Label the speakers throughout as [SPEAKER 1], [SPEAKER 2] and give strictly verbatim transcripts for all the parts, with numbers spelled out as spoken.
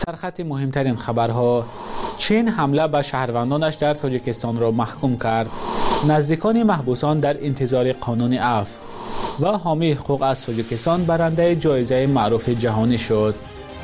[SPEAKER 1] سرخط مهمترین خبرها: چین حمله به شهروندانش در تاجیکستان را محکوم کرد. نزدیکان محبوسان در انتظار قانون عفو و حامی حقوق از تاجیکستان برنده جایزه معروف جهانی شد.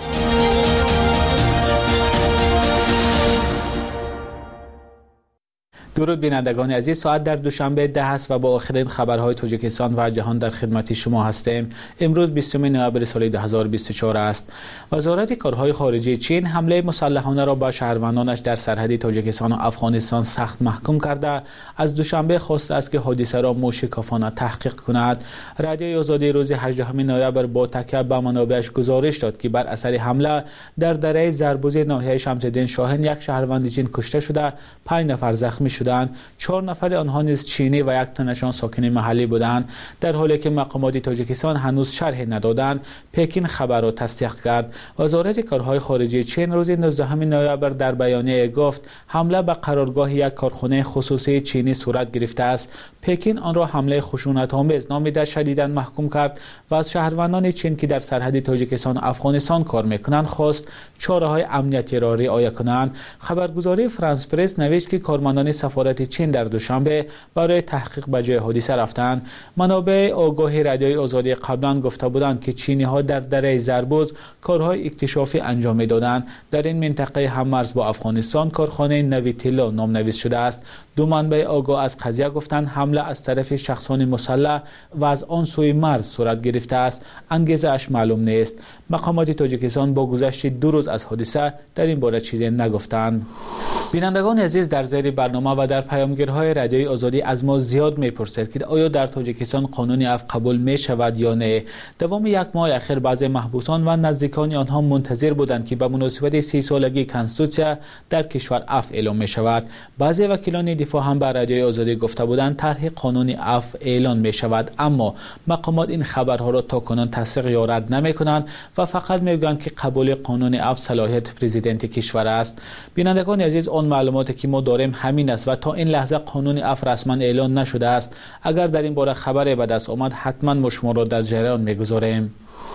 [SPEAKER 1] درود بینندگان عزیز، ساعت در دوشنبه ده است و با آخرین خبرهای تاجیکستان و جهان در خدمت شما هستیم. امروز بیستم نوامبر سال دو هزار و بیست و چهار است. وزارت کارهای خارجه چین حمله مسلحانه را به شهروندانش در سرحد تاجیکستان و افغانستان سخت محکوم کرده از دوشنبه خواسته است که حادثه را موشکافانه تحقیق کند. رادیوی آزادی روز هجدهم نوامبر با تکیه به منابعش گزارش داد که بر اثر حمله در دره زربوزی ناحیه شمس‌الدین شاهین یک شهروند چین کشته شده، پنج نفر زخمی شدند. چهار نفر آنها نیز چینی و یک تنشان ساکن محلی بودند. در حالی که مقامات تاجیکستان هنوز شرح ندادند، پکین خبر را تصدیق کرد. وزارت کارهای خارجه چین روز نوزدهم نوامبر در بیانیه گفت حمله به قرارگاه یک کارخانه خصوصی چینی صورت گرفته است. پکین آن را حمله خشونت‌آمیز نامیده، شدیداً محکوم کرد و از شهروندان چین که در سرحد تاجیکستان و افغانستان کار می‌کنند خواست چاره‌های امنیتی را رعایت کنند. خبرگزاری فرانس پرس نوشت که کارمندان سفارت چین در دوشنبه برای تحقیق به جای حادثه رفتند. منابع آگاهی رادیوی آزادی قبلا گفته بودند که چینی‌ها در دره زربوز کارهای اکتشافی انجام می‌دادند. در این منطقه هم‌مرز با افغانستان کارخانه نویتیلا نامنویس شده است. دو منبع آگاه از قضیه گفتند حمله از طرف شخصان مسلح و از آن سوی مرز صورت گرفته است. انگیزه اش معلوم نیست. مقامات تاجیکستان با گذشت دو روز از حادثه در این باره چیزی نگفتند. بینندگان عزیز، در زیر برنامه و در پیامگیرهای رادیوی آزادی از ما زیاد میپرسید که آیا در تاجیکستان قانون عفو قبول می شود یا نه. دوام یک ماه اخیر بعضی محبوسان و نزدیکان آنها منتظر بودند که به مناسبت سی سالگی کنستیتوسیا در کشور عفو اعلام می شود. بعضی وکیلان دفاع هم به رادیوی آزادی گفته بودند طرح قانون عفو اعلان می شود، اما مقامات این خبرها را تا کنون تصدیق یا رد نمی کنند و فقط میگویند که قبول قانون عفو صلاحیت پرزیدنت کشور است. بینندگان عزیز، آن معلوماتی که ما داریم همین است و تا این لحظه قانون عفو رسما اعلان نشده است. اگر در این باره خبری به دست آمد حتما ما شما را در جریان میگذاریم.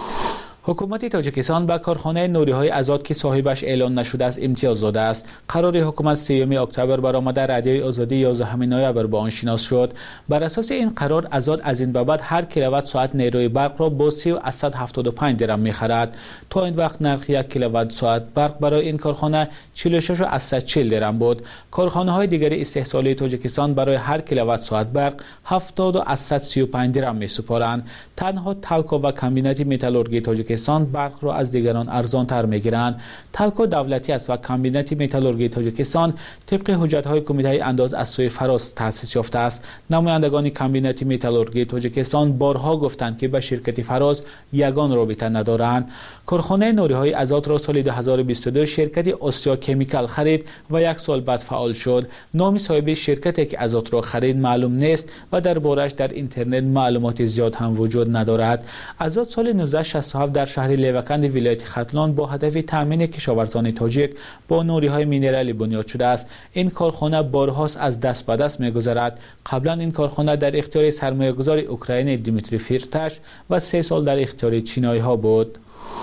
[SPEAKER 1] حکومت تاجیکستان به کارخانه نوری‌های آزاد که صاحبش اعلان نشده است امتیاز داده است. قرار حکومت سیوم اکتبر برآمده رادیوی آزادی یازدهم نوامبر با آن شناس شد. بر اساس این قرار آزاد از این به بعد هر کیلووات ساعت نیروی برق را با سی و صد و هفتاد و پنج درم می‌خرد. تا این وقت نرخ یک کیلووات ساعت برق برای این کارخانه چهل و شش و صد و چهل درم بود. کارخانه‌های دیگر استحصالی تاجیکستان برای هر کیلووات ساعت برق هفتاد و صد و سی و پنج درم می‌سپارند. تنها تالکو و کمبینات متالورژی تاجیکستان برق را از دیگران ارزان تر میگیرند. تالکو دولتی است و کمبینات متالورژی تاجیکستان طبق حجت‌های کمیته انداز از سوی فراس تأسیس یافته است. نمایندگان کمبینات متالورژی تاجیکستان بارها گفتند که به شرکت فراس یگان رابطه ندارند. کارخانه نوری‌های آزاد را سال دو هزار و بیست و دو شرکت آسیا کمیکال خرید و یک سال بعد فعال شد. نام صاحب شرکتی که آزاد را خرید معلوم نیست و دربارش در اینترنت معلومات زیاد هم وجود ندارد. آزاد سال نوزده شصت و هفت در شهر لیوکند ولایت ختلان با هدف تامین کشاورزان تاجیک با نوری‌های مینرالی بنیاد شده است. این کارخانه بارهاست از دست به دست می‌گذرد. قبلا این کارخانه در اختیار سرمایه‌گذار اوکراینی دیمیتری فیرتاش و سه سال در اختیار چینایی‌ها بود.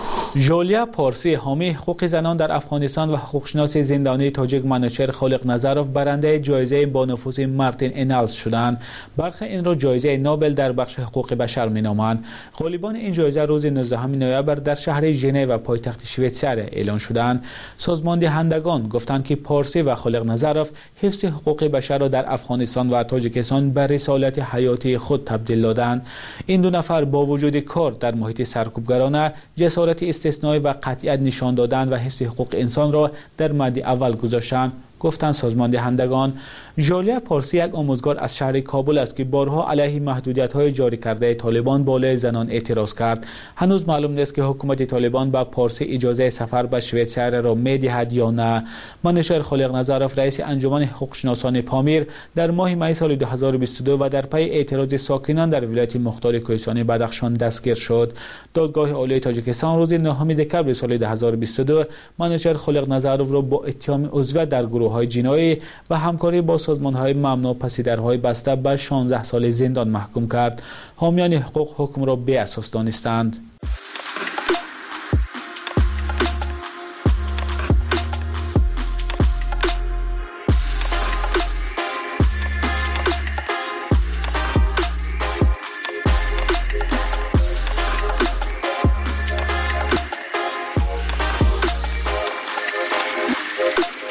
[SPEAKER 1] ژولیا پارسی، حامی حقوق زنان در افغانستان و حقوقشناس زندانی تاجیک منوچهر خالق نظروف برنده جایزه با نفوذ مارتین انالز شدند. برخی این را جایزه نوبل در بخش حقوق بشر مینامند. غالبان این جایزه روز نوزدهم نوامبر در شهر ژنو و پایتخت شویتزر اعلان شدند. سازمان دهندگان گفتند که پارسی و خالق نظروف حفظ حقوق بشر را در افغانستان و تاجیکستان به رسالت حیاتی خود تبدیل دادند. این دو نفر با وجود کار در محیط سرکوبگرانه جسارت استثنایی و قطعیت نشان دادن و حفظ حقوق انسان را در مد اول گذاشتند، گفتند سازمان دهندگان. ژولیا پارسی یک آموزگار از شهر کابل است که بارها علیه محدودیت‌های جاری کرده طالبان بالای زنان اعتراض کرد. هنوز معلوم نیست که حکومت طالبان به پارسی اجازه سفر به شویتزر را می‌دهد یا نه. منوچهر خالق نظروف رئیس انجمن حقوقشناسان پامیر در ماه می سال دو هزار و بیست و دو و در پی اعتراض ساکنان در ولایت مختار کوهستانی بدخشان دستگیر شد. دادگاه عالی تاجیکستان روز نهم دکمبر سال دو هزار و بیست و دو منوچهر خالق نظروف را با اتهام عضویت در گروه‌های جنایی و همکاری با سازمان‌های ممنوع پس درهای بسته به شانزده سال زندان محکوم کرد. حامیان حقوق حکم را بی اساس دانستند.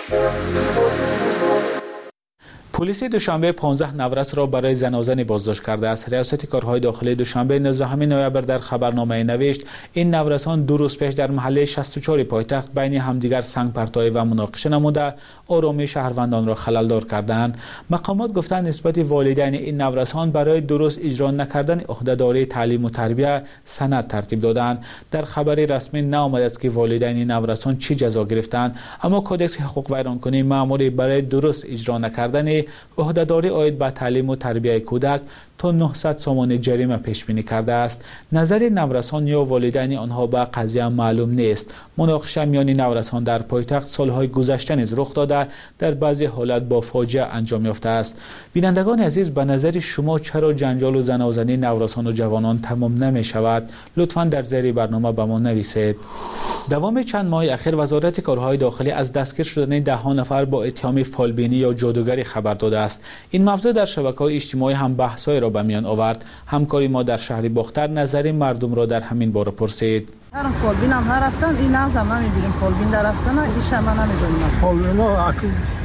[SPEAKER 1] پلیس دوشنبه پانزده نورس را برای زنازنی بازداشت کرده است. ریاست کارهای داخلی دوشنبه نوزدهم نوامبر در خبرنامه نوشت این نورسان دو روز پیش در محله شصت و چهار پایتخت بین همدیگر سنگ پرتابی و مناقشه نموده آرامی شهروندان را خللدار کردند. مقامات گفتند نسبت والدین این نورسان برای درست اجرا نکردن عهدهداری تعلیم و تربیت سند ترتیب دادند. در خبری رسمی نآمده است که والدین این نورسان چی جزا گرفتند، اما کدکس حقوق ویرانکنی مأموری برای درست اجرا نکردن عهدهداری عاید به تعلیم و تربیت کودک تا نهصد سومانی جریمه پیش بینی کرده است. نظر نورسان یا والدین آنها به قضیه معلوم نیست. مناقشه میان نورسان در پایتخت سالهای گذشته نیز رخ داده در بعضی حالت با فاجعه انجام یافته است. بینندگان عزیز، به نظر شما چرا جنجال و زنازنی نورسان و جوانان تمام نمی شود؟ لطفاً در زیر برنامه به ما نویسید. دوام چند ماه اخیر وزارت کارهای داخلی از دستگیر شدن ده ها نفر با اتهام فالبینی یا جادوگری خبر داده است. این موضوع در شبکه‌های اجتماعی هم بحث‌های را به میان آورد. همکاری ما در شهر باختر نظر مردم را در همین باره پرسید.
[SPEAKER 2] هر فالبین هم هر رفتن این نظر نمی‌بینیم، فالبین در رفتن ایش هم نمی‌دونیم.
[SPEAKER 3] فالبین اكو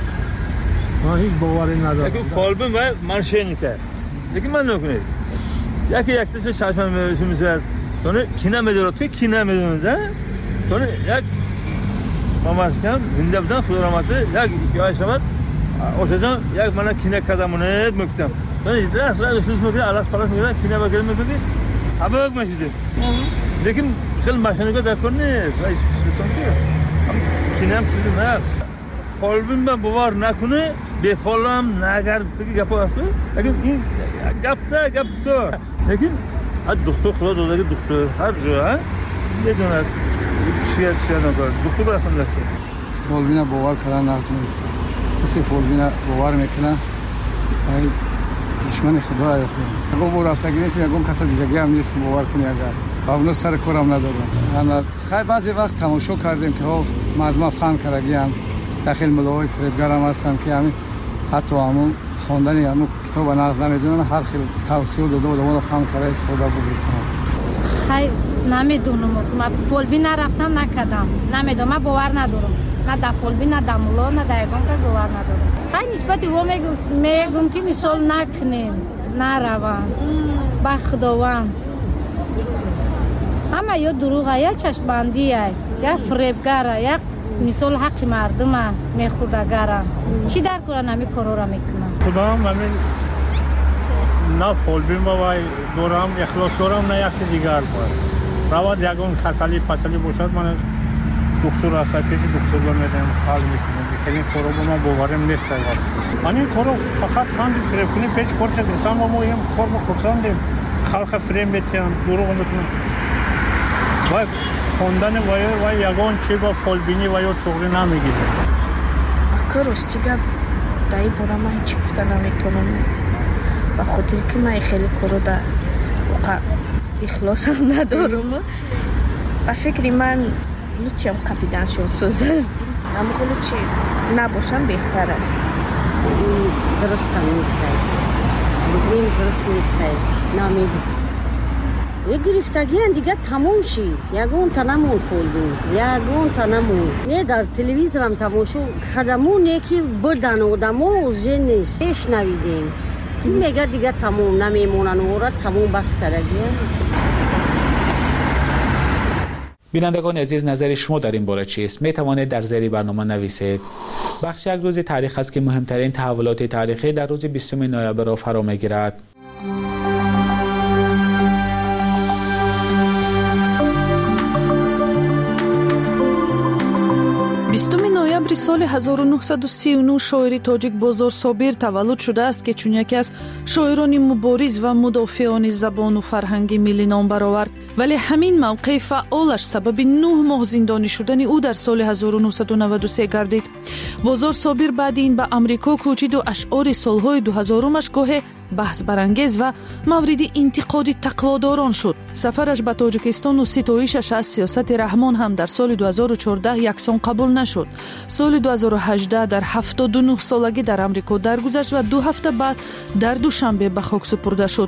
[SPEAKER 3] ما هیچ باوری ندارم. اگه فالبین و من شین کرد. دیگه من نکنید. یکی یک تیشه شاشم میشه. sonra kine medyat ki kine medyatında sonra yak mamaşkan gündemden fotoğrafı yak yaşamak o zaman yak bana kine kadamını etmektem. Ben idras la üstüz mü diye alas palas mı diye kine bakalım mı diye sabık mı dedi. Lekin kıl maşını da konne say sanki kinem sizin ha kolbim ben bu var nakunu be falan nagar ki yapası lekin in yapta yapsa lekin hadi doktor خلاص olacak doktor her جا ne döner چیه چیه نگار دکتر برسن دکتر
[SPEAKER 4] فولبینا باور کردن لازم است. کسی فولبینا باور میکنه ای دشمن خدا است. اگه با راستگی نیست یا گم کسی دیگه هم نیست باور کنی اگر باور سر کارم ندارم. اما خیلی بعضی وقت تماشا کردیم که ها مردم فهم کردگیان داخل ملاهای فریبگر هم هستن که همین حتی همون خواندن همون کتاب ناز نمیدونن هر خیلی توصیه داده و دوباره فهم کرده استفاده بگیرن.
[SPEAKER 5] خیلی نمیدونم من فولبین نرفتم نکردم نمیدونم من باور ندارم نه در فولبین نه در مولا نه در یگان که باور ندارم. خیلی نسبتی او میگم که مثال نکنیم نروان با خداوند همه یا دروغه یا چشمبندیه یا فریبگره یا مثال حق مردمه میخوردگره چی در کنن همی کارو را میکنن
[SPEAKER 3] خدا هم همین نه فولبین باید دورم اخلاص دورم نه یکی دیگر باید رواد یکون کسالی پسالی باشد من دکتر هسته پیشی دکتر بمیدم حال میکنم این کارو با من باورم نیست من این کارو فقط خواندی فریب کنیم پیچ پرچه انسان با ما این کار ما خودساندیم خلق فریب میتیم دروغ میتونم باید خوندن و یکون چی با فولبینی و یا تغری نمیگیده
[SPEAKER 6] کاروست چیگه دایی برا من هیچی گفته نمیتونم با خاطر که من خیلی کارو در اخلاص هم ندارم با فکری من لوچی هم کپیدن شد سوز است اما لوچی نباشم بهتر است
[SPEAKER 7] درست هم نیست بگیم درست نیست نامیدی یک گرفتگی هم دیگه تموم شید یکون تا نموند فولبین یکون تا نموند نه در تلویزیون هم تماشا کدمون یکی بردن و دمو زن نیست ایش نویدیم که میگه دیگه تموم نمیمونن و را تموم بس کردگی.
[SPEAKER 1] بینندگان عزیز نظر شما در این باره چیست؟ می توانید در زیر برنامه نویسید. بخش یک روز تاریخ است که مهمترین تحولات تاریخی در روز بیستم نوامبر را فرا میگیرد.
[SPEAKER 8] بیستم نوامبر سال هزار و نهصد و سی و نه شاعر تاجیک بازار صابر تولد شده است که چون یکی از شاعران مبارز و مدافعان زبان و فرهنگ ملی نام برآورد، ولی همین موقع فعالش سبب نه ماه زندانی شدن او در سال هزار و نهصد و نود و سه گردید. بازار صابر بعد این به امریکا کوچید و اشعار سالهای دو هزارمش گاه بحث برانگیز و مورد انتقاد تقواداران شد. سفرش به تاجیکستان و ستایشش از سیاست رحمان هم در سال دو هزار و چهارده یکسان قبول نشد. سال دو هزار و هجده در هفتاد و نه سالگی در امریکا درگذشت و دو هفته بعد در دوشنبه به خاک سپرده شد.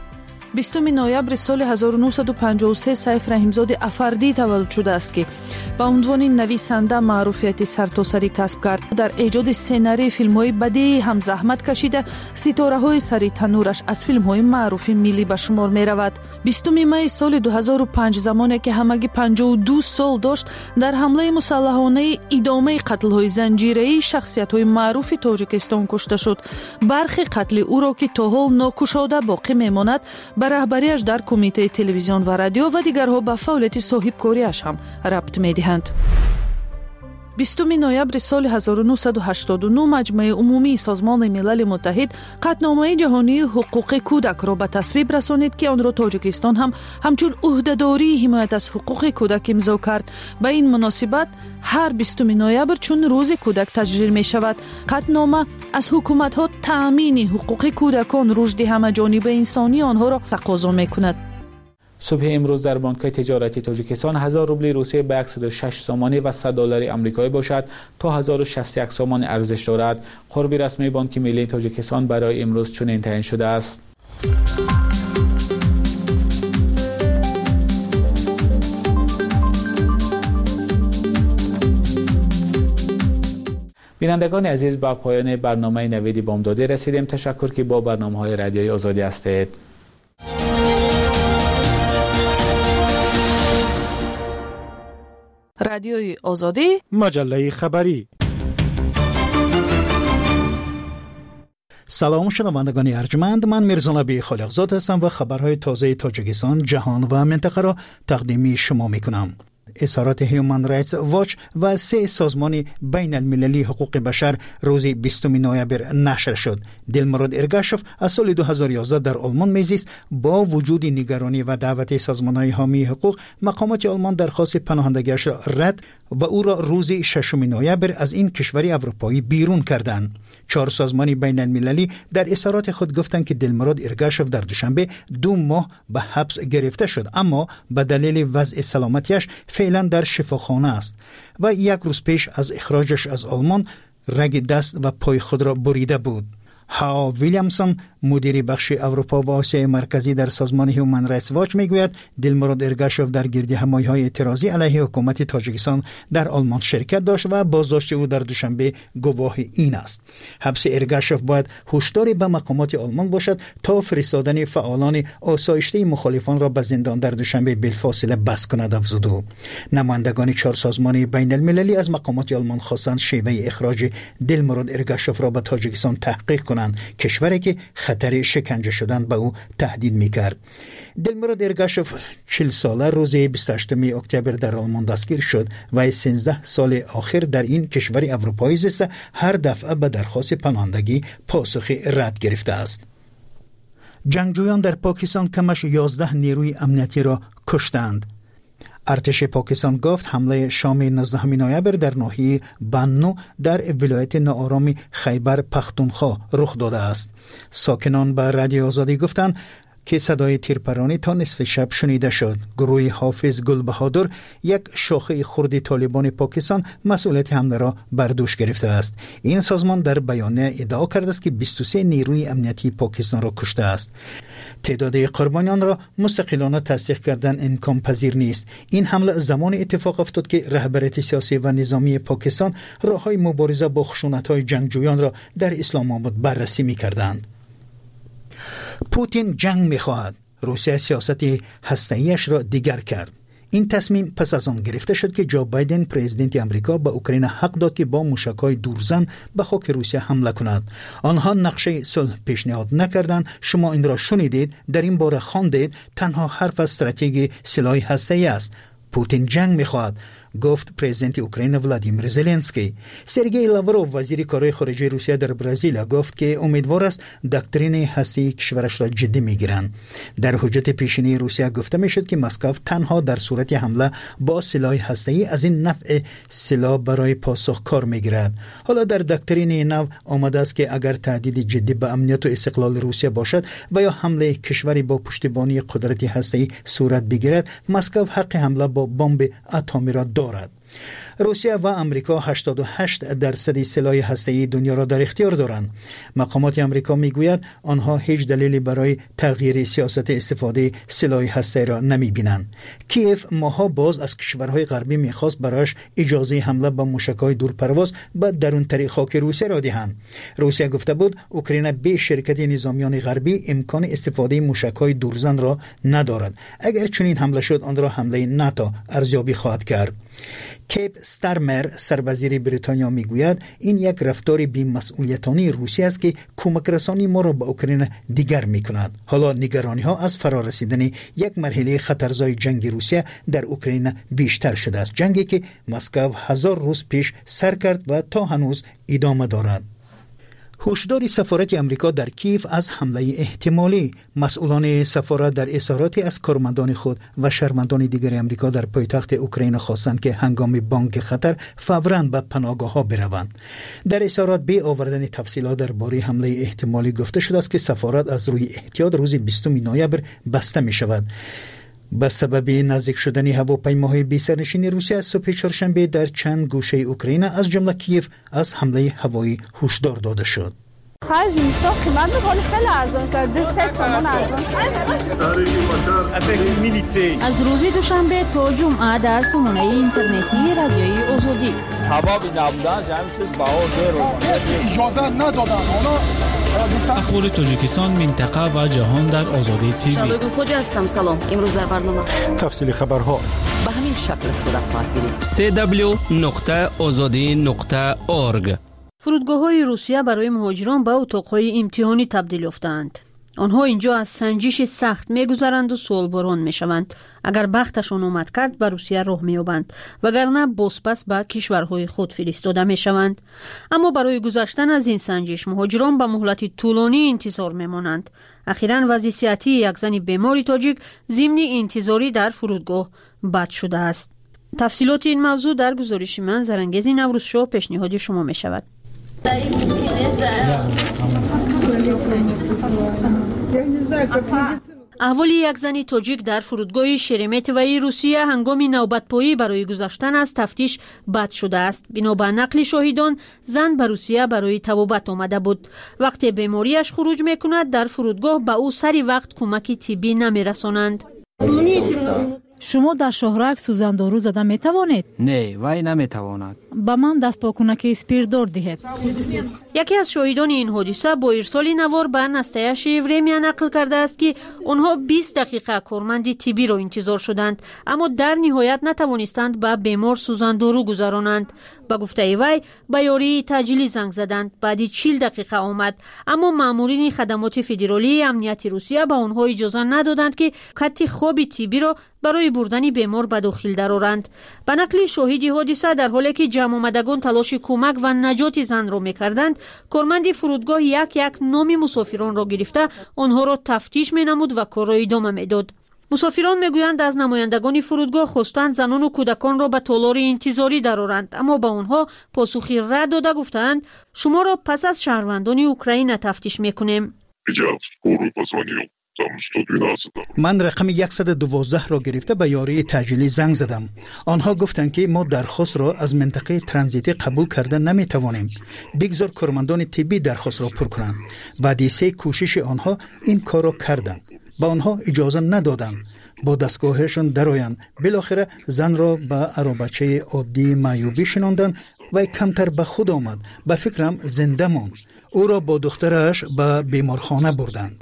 [SPEAKER 8] بیستم نوامبر سال هزار و نهصد و پنجاه و سه سیف رحیمزاده افردی تولد شده است که با عنوان نویسنده معروفیت سرتاسری کسب کرد. در ایجاد سناریوی فیلم‌های بدیعی هم زحمت کشیده. ستاره‌های سری تنورش از فیلم‌های معروف ملی به شمار می‌رود. بیستم می سال دو هزار و پنج زمانی که همگی پنجاه و دو سال داشت، در حمله مسلحانه ادامه قتل‌های زنجیره‌ای شخصیت‌های معروف تاجیکستان کشته شد. برخی قتل او را که تا حال ناکشاده باقی می‌ماند، به رهبریش در کمیته تلویزیون و رادیو و دیگرها به فعالیت صاحبکاریش هم ربط می‌دهند. بیستم نوامبر سال هزار و نهصد و هشتاد و نه مجمع عمومی سازمان ملل متحد قطعنامه جهانی حقوق کودک را به تصویب رسانید که آن را تاجیکستان هم همچون عهده‌داری حمایت از حقوق کودک امضا کرد. به این مناسبت هر بیستم نوامبر چون روز کودک تجلیل می شود. قطعنامه از حکومت‌ها تأمین حقوق کودکان، رشد همه‌جانبه انسانی آنها را تقاضا می‌کند.
[SPEAKER 1] صبح امروز در بانک‌های تجارتی تاجیکستان هزار روبل روسیه به صد و شش سامانی و صد دلار آمریکایی باشد تا هزار و شصت و یک سامان ارزش دارد. قرب رسمی بانک ملی تاجیکستان برای امروز چنین تعیین شده است. بینندگان عزیز، با پایان برنامه نوید بامدادی رسیدیم. تشکر که با برنامه‌های رادیوی آزادی هستید.
[SPEAKER 8] رادیوی آزادی،
[SPEAKER 9] مجله خبری. سلام شنوندگان ارجمند، من میرزانبی خالقزاد هستم و خبرهای تازه تاجیکستان، جهان و منطقه را تقدیم شما میکنم. اظهارات هیومن رایتس واچ و سه سازمان بین المللی حقوق بشر روز بیستم نوامبر نشر شد. دلمراد ارگاشوف از سال دو هزار و یازده در آلمان میزیست. با وجود نگرانی و دعوت سازمان‌های حامی حقوق، مقامات آلمان درخواست پناهندگیش را رد و او را روز ششم نوامبر از این کشور اروپایی بیرون کردند. چهار سازمان بین المللی در اظهارات خود گفتند که دلمراد ارگاشوف در دوشنبه دو ماه به حبس گرفته شد، اما به دلیل وضع سلامتیش فعلا در شفاخانه است و یک روز پیش از اخراجش از آلمان رگ دست و پای خود را بریده بود. ها ویلیامسون، مدیر بخش اروپا و آسیای مرکزی در سازمان هیومن رایتس واچ میگوید دلمراد ارگاشوف در گردهمایی‌های اعتراضی علیه حکومت تاجیکستان در آلمان شرکت داشت و بازداشت او در دوشنبه گواه این است. حبس ارگاشوف باید هشداری به مقامات آلمان باشد تا فرستادن فعالان آسایشته مخالفان را به زندان در دوشنبه بالفاصله بس کند، افزود او. نمایندگان چهار سازمان بین المللی از مقامات آلمان خواستند شیوه اخراج دلمراد ارگاشوف را به تاجیکستان تحقیق کنند، کشوری که خطر شکنجه شدن به او تهدید می‌کرد. دلمراد ارگاشوف چهل ساله روز بیست و هشتم اکتبر در آلمان دستگیر شد و سیزده سال آخر در این کشور اروپایی زیسته، هر دفعه به درخواست پناهندگی پاسخ رد گرفته است. جنگجویان در پاکستان کمش یازده نیروی امنیتی را کشتند. ارتش پاکستان گفت حمله شام نوزدهم نوامبر در ناحیه بنو در ولایت ناآرام خیبر پختونخوا رخ داده است. ساکنان به رادیو آزادی گفتند که صدای تیرپرانی تا نصف شب شنیده شد. گروه حافظ گل بهادر، یک شاخه خرد طالبان پاکستان، مسئولیت حمله را بر دوش گرفته است. این سازمان در بیانیه ادعا کرده است که بیست و سه نیروی امنیتی پاکستان را کشته است. تعداد قربانیان را مستقلانه تصدیق کردن امکان پذیر نیست. این حمله زمان اتفاق افتاد که رهبریت سیاسی و نظامی پاکستان راههای مبارزه با خشونت‌های جنگجویان را در اسلام آباد بررسی می‌کردند. پوتین جنگ می‌خواهد. روسیه سیاست هسته‌ایش را دیگر کرد. این تصمیم پس از آن گرفته شد که جو بایدن پرزیدنت آمریکا به اوکراین حق داد که با موشک‌های دورزن به خاک روسیه حمله کند. آنها نقشه صلح پیشنهاد نکردند. شما این را شنیدید، در این باره خواندید. تنها حرف استراتژی سلاح هسته‌ای است. پوتین جنگ می‌خواهد، گفت پرزیدنت اوکراین ولادیمیر زلنسکی. سرگئی لاوروف، وزیر کارهای خارجه روسیه در برزیل، گفت که امیدوار است دکترین هسته‌ای کشورش را جدی میگیرند. در حجت پیشینی روسیه گفته میشد که مسکو تنها در صورت حمله با سلاح هسته‌ای از این نوع سلاح برای پاسخ کار میگیرد. حالا در دکترین نو آمده است که اگر تهدید جدی به امنیت و استقلال روسیه باشد و یا حمله کشوری با پشتیبانی قدرت هسته‌ای صورت بگیرد، مسکو حق حمله با بمب اتمی را دارد. روسیه و آمریکا هشتاد و هشت درصد سلاح هسته‌ای دنیا را در اختیار دارند. مقامات آمریکا میگویند آنها هیچ دلیلی برای تغییر سیاست استفاده سلاح هسته‌ای را نمی‌بینند. کیف ماها باز از کشورهای غربی می‌خواست برایش اجازه حمله به موشک‌های دورپرواز به درون طریق خاک روسیه را دهند. روسیه گفته بود اوکراین به شرکت نظامیان غربی امکان استفاده موشک‌های دورزن را ندارد. اگر چنین حمله شد آن را حمله ناتو ارزیابی خواهد کرد. کیپ ستارمر سروزیر بریتانیا میگوید این یک رفتار بی‌مسئولیتانه روسیه است که کمک رسانی ما را به اوکراین دیگر میکند. حالا نگرانی ها از فرارسیدن یک مرحله خطرزای جنگ روسیه در اوکراین بیشتر شده است، جنگی که مسکو هزار روز پیش سر کرد و تا هنوز ادامه دارد. هشدار سفارت امریکا در کیف از حمله احتمالی. مسئولان سفارت در اظهاراتی از کارمندان خود و شهروندان دیگر امریکا در پایتخت اوکراین خواستند که هنگام بانگ خطر فوراً به پناهگاه‌ها بروند. در اظهارات به آوردن تفصیلات درباره حمله احتمالی گفته شده است که سفارت از روی احتیاط روز بیستم نوامبر بسته می شود. به سبب نزدیک شدن هواپیماهای بی سرنشین روسیه از صبح چهارشنبه در چند گوشه اوکراین از جمله کیف از حمله هوایی هشدار داده شد.
[SPEAKER 2] خرج اینستا قیمت می‌کنه خیلی ارزان شده. سه تومان ارزان شده.
[SPEAKER 10] از روز دوشنبه تا جمعه در سامانه اینترنتی رادیوی آزادی.
[SPEAKER 3] سبب نبودن همین چیز بها زیر
[SPEAKER 11] اجازه ندادن.
[SPEAKER 12] اخبار تاجیکستان، منطقه و جهان در آزادی تیوی.
[SPEAKER 10] شادو خوجا هستم. سلام. امروز در برنامه
[SPEAKER 11] تفصیل خبرها
[SPEAKER 10] به همین شکل صورت خواهد گرفت.
[SPEAKER 13] سه دبلیو نقطه آزادی نقطه اورگ.
[SPEAKER 10] فرودگاه‌های روسیه برای مهاجران به اتاق‌های امتحانی تبدیل یافتند. آنها اینجا از سنجش سخت می‌گذرند و سوالباران می‌شوند. اگر بختشان اومد کرد به روسیه راه می‌یابند، وگرنه بازپس به کشورهای خود فرستاده می‌شوند. اما برای گذشتن از این سنجش مهاجران به مهلت طولانی انتظار می‌مانند. اخیراً وضع صحتی یک زن بیماری تاجیک ضمن انتظاری در فرودگاه بد شده است. تفصیلات این موضوع در گزارش من زرنگیز نوروزشاه پیشنهاد شما می‌شود. احوال یک زن تاجیک در فرودگاه شرمتوی روسیه هنگام نوبت‌پایی برای گذشتن از تفتیش بد شده است. بنابر نقل شاهدان زن به روسیه برای طبابت آمده بود. وقتی بیماریش خروج میکند در فرودگاه به او سری وقت کمک طبی نمیرسانند.
[SPEAKER 14] شما در شهرک سوزندارو زده می توانید؟
[SPEAKER 15] نه، وای نمی تواند.
[SPEAKER 14] با من دست پاکونک اسپیردار دهید.
[SPEAKER 10] یکی از شاهدان این حادثه با ارسال نوار به نستایش ورمیا نقل کرده است که آنها بیست دقیقه کارمند طبی را انتظار شدند، اما در نهایت نتوانستند به بیمار سوزندارو گذرانند. با گفته وی به یاری تجلی زنگ زدند. بعد چهل دقیقه آمد، اما مامورین خدمات فدرالی امنیت روسیه به آنها اجازه ندادند که خط خواب طبی را برای بردن بیمار به داخل درآورند. به نقل شاهدی حادثه در حالی که جمع آمدگان تلاش کمک و نجات زن را می‌کردند، کارمند فرودگاه یک یک نام مسافران را گرفته آنها را تفتیش می‌نمود و کار را ادامه می‌داد. مسافران میگویند از نمایندگان فرودگاه خواستند زنان و کودکان را به تالار انتظاری درآورند، اما به آنها پاسخی رد داده گفتند شما را پس از شهروندان اوکراین تفتیش می‌کنیم.
[SPEAKER 9] من رقم صد و دوازده را گرفته به یاری تجلی زنگ زدم. آنها گفتند که ما درخواست را از منطقه ترانزیتی قبول کرده نمی توانیم. بگذار کارمندان طبی درخواست را پر کنند. بعد سه کوشش آنها این کار را کردند. با آنها اجازه ندادند با دستگاهشون درآیند. بالاخره زن را به عربچه عادی معیوبی شناندند و کمتر به خود آمد. به فکرم زنده ماند. او را با دخترش به بیمارخانه بردند.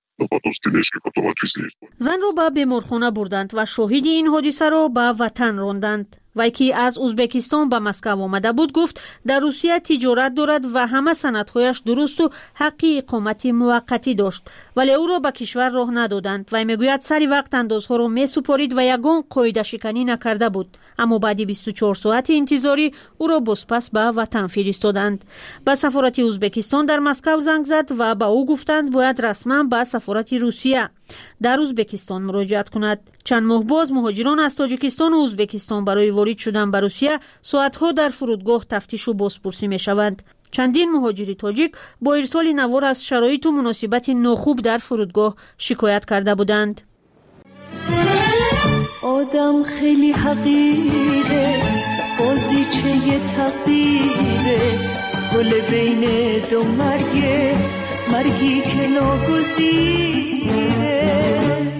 [SPEAKER 10] زن را به بیمارخانه بردند و شاهد این حادثه را به وطن راندند. وی که از ازبکستان به مسکو آمده بود گفت در روسیه تجارت دارد و همه سندهایش درست و حقی اقامت موقتی داشت، ولی او را به کشور راه ندادند. وی میگوید سری وقت اندازها را می سپارید و یگان قاعده شکنی نکرده بود، اما بعد بیست و چهار ساعت انتظاری او را بازپس به وطن فرستادند. به سفارت ازبکستان در مسکو زنگ زد و به او گفتند باید رسما به سفارت روسیه در ازبکستان مراجعت کند. چند ماه باز مهاجران از تاجیکستان و ازبکستان برای وارد شدن به روسیه ساعتها در فرودگاه تفتیش و بازپرسی می شوند. چندین مهاجر تاجیک با ارسال نوار از شرایط و مناسبت ناخوب در فرودگاه شکایت کرده بودند.
[SPEAKER 16] آدم خیلی حقیره، بازی بازیچه تقدیره، گل بین دو مرگه، مرگی که ناگزیره.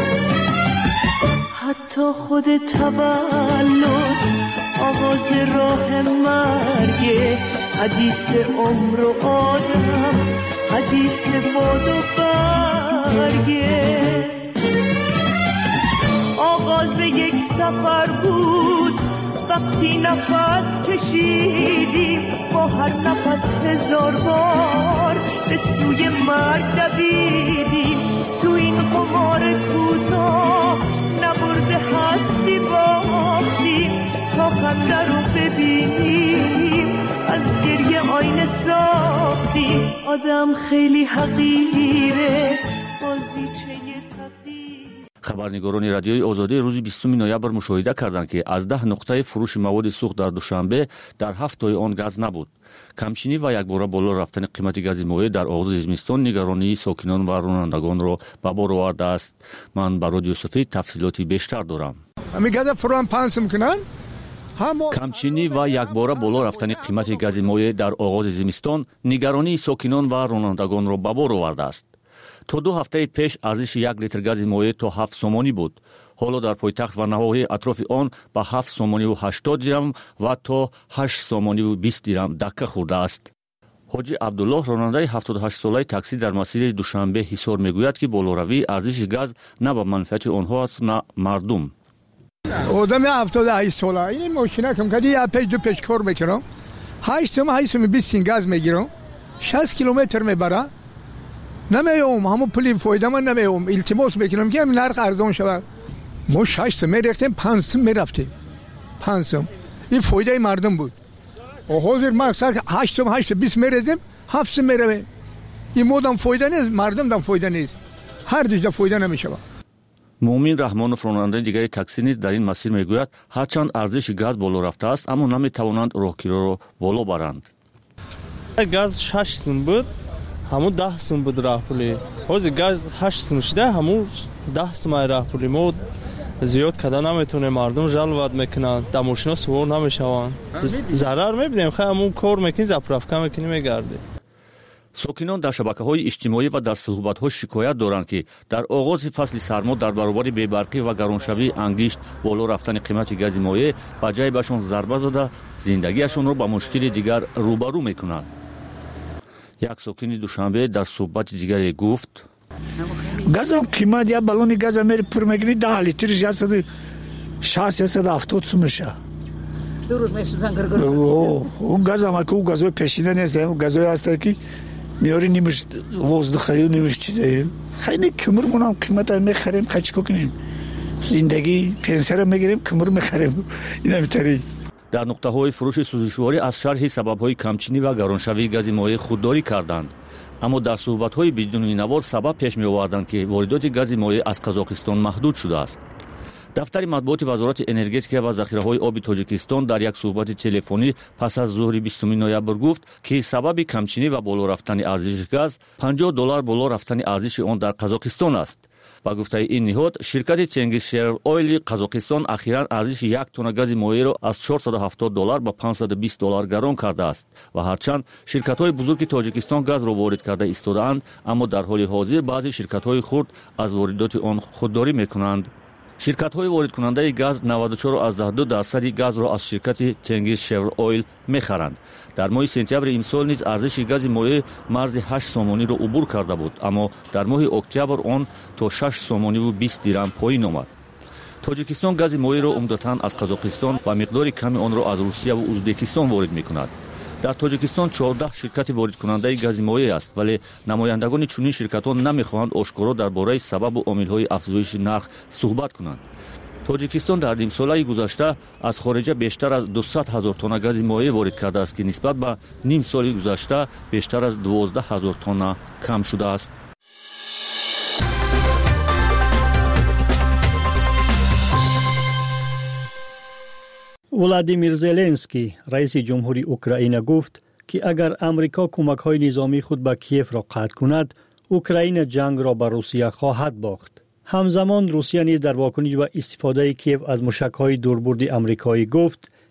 [SPEAKER 16] حتی خود تولد آغاز راه مرگه، حدیث عمر و آدم، حدیث باد و برگه. آغاز یک سفر بود وقتی نفس کشیدیم، با هر نفس هزار بار به سوی مرگ دویدیم. تو این قمار کوتاه نبرده هستی باختیم، تا خنده رو ببینیم از گریه آینه ساختیم. آدم خیلی حقیره، بازیچه
[SPEAKER 17] خبرنگاران رادیوی آزادی روز بیستم نوامبر مشاهده کردند که از ده نقطه فروش مواد سوخت در دوشنبه در هفت تای آن گاز نبود. کمچینی و یکباره بالا رفتن قیمت گاز مایع در آغاز زمستان نگرانی ساکنان و رانندگان را به بار آورده است. من با رادیو صفی تفصیلاتی بیشتر دارم.
[SPEAKER 11] همین گاز فروان پانس میکنن.
[SPEAKER 17] کمچینی و یکباره بالا رفتن قیمت گاز مایع در آغاز زمستان نگرانی ساکنان و رانندگان را به بار آورده است. تا دو هفته پیش ارزش یک لیتر گاز مایع تا هفت سومانی بود. حالا در پایتخت و نواحی اطراف آن به هفت سومانی و هشتاد درم و تا هشت سومانی و بیست درم دکه خورده است. حاجی عبدالله راننده هفتاد و هشت ساله تاکسی در مسیر دوشنبه حصار میگوید که بالاروی ارزش گاز نه به منفعت آنها است نه مردم.
[SPEAKER 11] آدم هفتاد و هشت ساله این ماشینه کم کردی یا پیش دو پیش کار میکنم. هشت سوم هشت سوم بیست گاز میگیرم. شصت کیلومتر میبره. نمیام همون پولی فایده من نمیام. التماس میکنم که نرخ ارزان شود. ما شش سم میرفتیم پنج سم میرفتیم. پنج سم. این فایده مردم بود. و حاضر مقصد هشت سم هشت بیست میرزیم هفت سم میرویم. این مودم فایده نیست، مردم دم فایده نیست. هر دوش فایده نمیشه.
[SPEAKER 17] مومن رحمانوف راننده دیگری تاکسی نیز در این مسیر میگوید هرچند ارزش گاز بالا رفته است اما نمیتوانند راهگیرا را بالا برند.
[SPEAKER 18] گاز شش سم بود. همون ده سم بود راه پولی. حاضر گاز هشت سم شده همون ده سم راه پولی. ما زیاد کدا نمیتونه مردم جلوت میکنن. در ماشینا سوار نمیشوند. ضرر میبینیم. خیلی همون کار میکنیم زپرافکا میکنیم میگرده.
[SPEAKER 17] ساکنان در شبکه‌های اجتماعی و در صحبت‌ها شکایت دارند که در آغاز فصل سرما در برابر بی‌برقی و گرانشوی انگشت بالا رفتن قیمت گاز مایع به جای بهشان ضربه زده زندگیشان را با مشکل دیگر روبرو میکنند. یک ساکن دوشنبه در صحبت دیگری گفت
[SPEAKER 19] گازم قیمت یا بالون گاز میره پر میگیری ده لیتر جاست شصت صد هفتاد سومشه.
[SPEAKER 20] دو روز میسوزن گرگر.
[SPEAKER 19] اون گازم که اون گازوی پیشینه نیست، اون گازوی هست که میاری نیمش وزدخایی نیمش چیزه. خیلی کمر مونم قیمت میخریم خچکو کنیم. زندگی پنسر میگیریم کمر میخریم. اینا میتری.
[SPEAKER 17] در نقطه های فروش سوزشواری از شرح سبب های کمچینی و گرانشوی گاز مایع خودداری کردند. اما در صحبت های بدون نوار سبب پیش می آوردند که واردات گاز مایع از قزاقستان محدود شده است. دفتر مطبوعات وزارت انرژتیک و ذخیره‌های آب تاجیکستان در یک صحبت تلفنی پس از ظهر بیستم نوامبر گفت که سبب کمچینی و بالا رفتن ارزش گاز پنجاه دلار بالا رفتن ارزش آن در قزاقستان است. با گفته این نهاد شرکت تنگیز شیر اویل قزاقستان اخیراً ارزش یک تن گاز مایع را از چهارصد و هفتاد دلار به پانصد و بیست دلار گران کرده است و هرچند شرکت‌های بزرگ تاجیکستان گاز را وارد کرده ایستاده‌اند اما در حال حاضر بعضی شرکت‌های خرد از واردات آن خودداری می‌کنند. شرکت‌های وارد کننده گاز نود و چهار ازده دو درصد گاز را از شرکت تنگیز شیر اویل می‌خرند. در ماه سپتامبر امسال نیز ارزش گاز مایع مرز هشت سومانی را عبور کرده بود اما در ماه اکتبر آن تا شش سومانی و بیست درم پایین آمد. تاجیکستان گاز مایع را عمدتاً از قزاقستان و مقدار کمی آن را از روسیه و ازبکستان وارد می‌کند. در تاجیکستان چهارده شرکت وارد کننده گاز مایع است ولی نمایندگان چنین شرکت‌ها نمی‌خواهند آشکارا درباره سبب و عامل‌های افزایش نرخ صحبت کنند. تاجیکستان در نیم ساله گذشته از خارج بیشتر از دویست هزار تن گاز مایع وارد کرده است که نسبت به نیم سال گذشته بیشتر از دوازده هزار تن کم شده است.
[SPEAKER 9] ولادیمیر زلنسکی رئیس جمهوری اوکراین گفت که اگر امریکا کمک‌های نظامی خود به کیف را قطع کند اوکراین جنگ را به روسیه خواهد باخت. همزمان روسیه نیز در واکنش به استفاده کیف از موشک‌های دوربرد آمریکایی گفت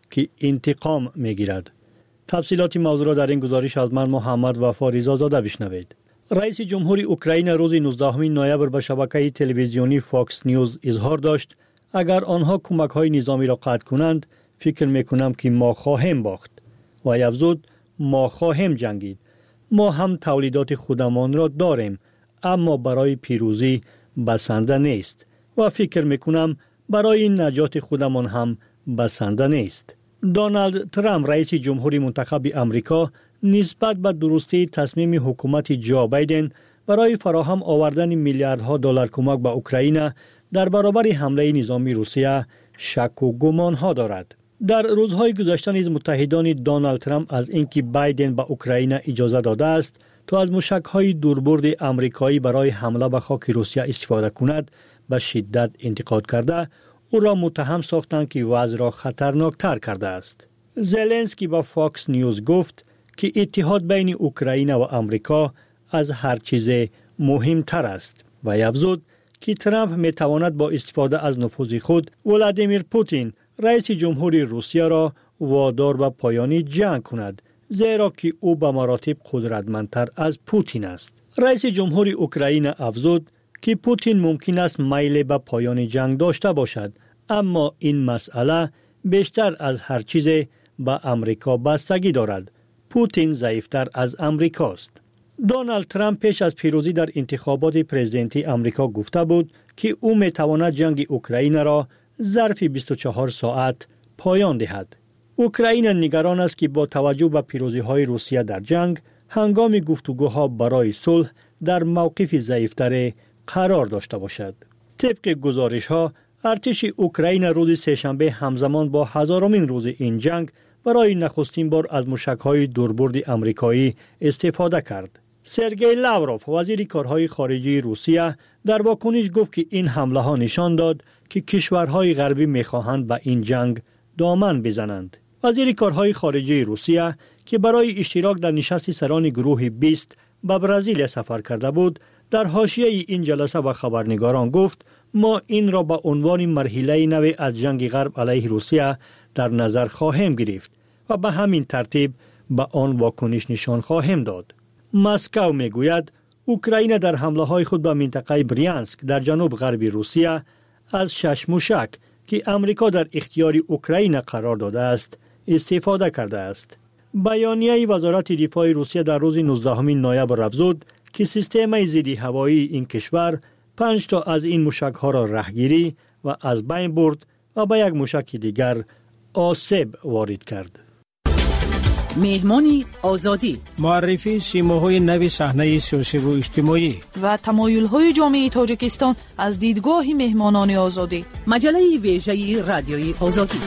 [SPEAKER 9] که انتقام میگیرد. تفصیلات موضوع را در این گزارش از من محمد وفا رضازاده بشنوید. رئیس جمهور اوکراین روز نوزدهم نوامبر به شبکه تلویزیونی فاکس نیوز اظهار داشت اگر آنها کمک‌های نظامی را قطع کنند فکر میکنم که ما خواهیم باخت و افزود ما خواهیم جنگید. ما هم تولیدات خودمان را داریم اما برای پیروزی بسنده نیست و فکر میکنم برای نجات خودمان هم بسنده نیست. دونالد ترامپ رئیس جمهوری منتخب امریکا نسبت به درستی تصمیم حکومت جو بایدن برای فراهم آوردن میلیاردها دلار کمک به اوکراین در برابر حمله نظامی روسیه شک و گمان ها دارد. در روزهای گذشته نیز متحدان دونالد ترامپ از اینکه بایدن به اوکراین اجازه داده است تا از موشک‌های دوربرد آمریکایی برای حمله به خاک روسیه استفاده کند به شدت انتقاد کرده او را متهم ساختند که وضع را خطرناکتر کرده است. زلنسکی با فاکس نیوز گفت که اتحاد بین اوکراین و آمریکا از هر چیز مهمتر است و افزود که ترامپ می تواند با استفاده از نفوذ خود ولادیمیر پوتین رئیس جمهوری روسیه را وادار به پایان جنگ کند زیرا که او به مراتب قدرتمندتر از پوتین است. رئیس جمهوری اوکراین افزود که پوتین ممکن است میل به پایان جنگ داشته باشد اما این مسئله بیشتر از هر چیز به امریکا بستگی دارد. پوتین ضعیفتر از امریکاست. دونالد ترامپ پیش از پیروزی در انتخابات پرزیدنتی امریکا گفته بود که او می تواند جنگ اوکراین را ظرف بیست و چهار ساعت پایان دهد. اوکراین نگران است که با توجه به پیروزی های روسیه در جنگ هنگام گفتگوها برای صلح در موقف ضعیفتر قرار داشته باشد. طبق گزارش ها ارتش اوکراین روز سه‌شنبه همزمان با هزارمین روز این جنگ برای نخستین بار از موشک‌های دوربرد آمریکایی استفاده کرد. سرگئی لاوروف وزیر کارهای خارجه روسیه در واکنش گفت که این حمله ها نشان داد که کشورهای غربی می‌خواهند به این جنگ دامن بزنند. وزیر کارهای خارجه روسیه که برای اشتراک در نشست سران گروه بیست به برزیل سفر کرده بود در حاشیه این جلسه به خبرنگاران گفت ما این را به عنوان مرحله نو از جنگ غرب علیه روسیه در نظر خواهیم گرفت و به همین ترتیب به آن واکنش نشان خواهیم داد. مسکو میگوید اوکراین در حمله های خود به منطقه بریانسک در جنوب غرب روسیه از شش موشک که امریکا در اختیار اوکراین قرار داده است استفاده کرده است. بیانیه وزارت دفاع روسیه در روز نوزدهم نوامبر افزود که سیستم ضد هوایی این کشور پنج تا از این موشک ها را رهگیری و از بین برد و به یک موشک دیگر آسیب وارد کرد.
[SPEAKER 14] مهمانی آزادی،
[SPEAKER 12] معرفی سیماهای نو صحنه سیاسی و اجتماعی
[SPEAKER 8] و تمایل‌های جامعه تاجیکستان از دیدگاه مهمانان آزادی.
[SPEAKER 14] مجله ویژه رادیوی آزادی.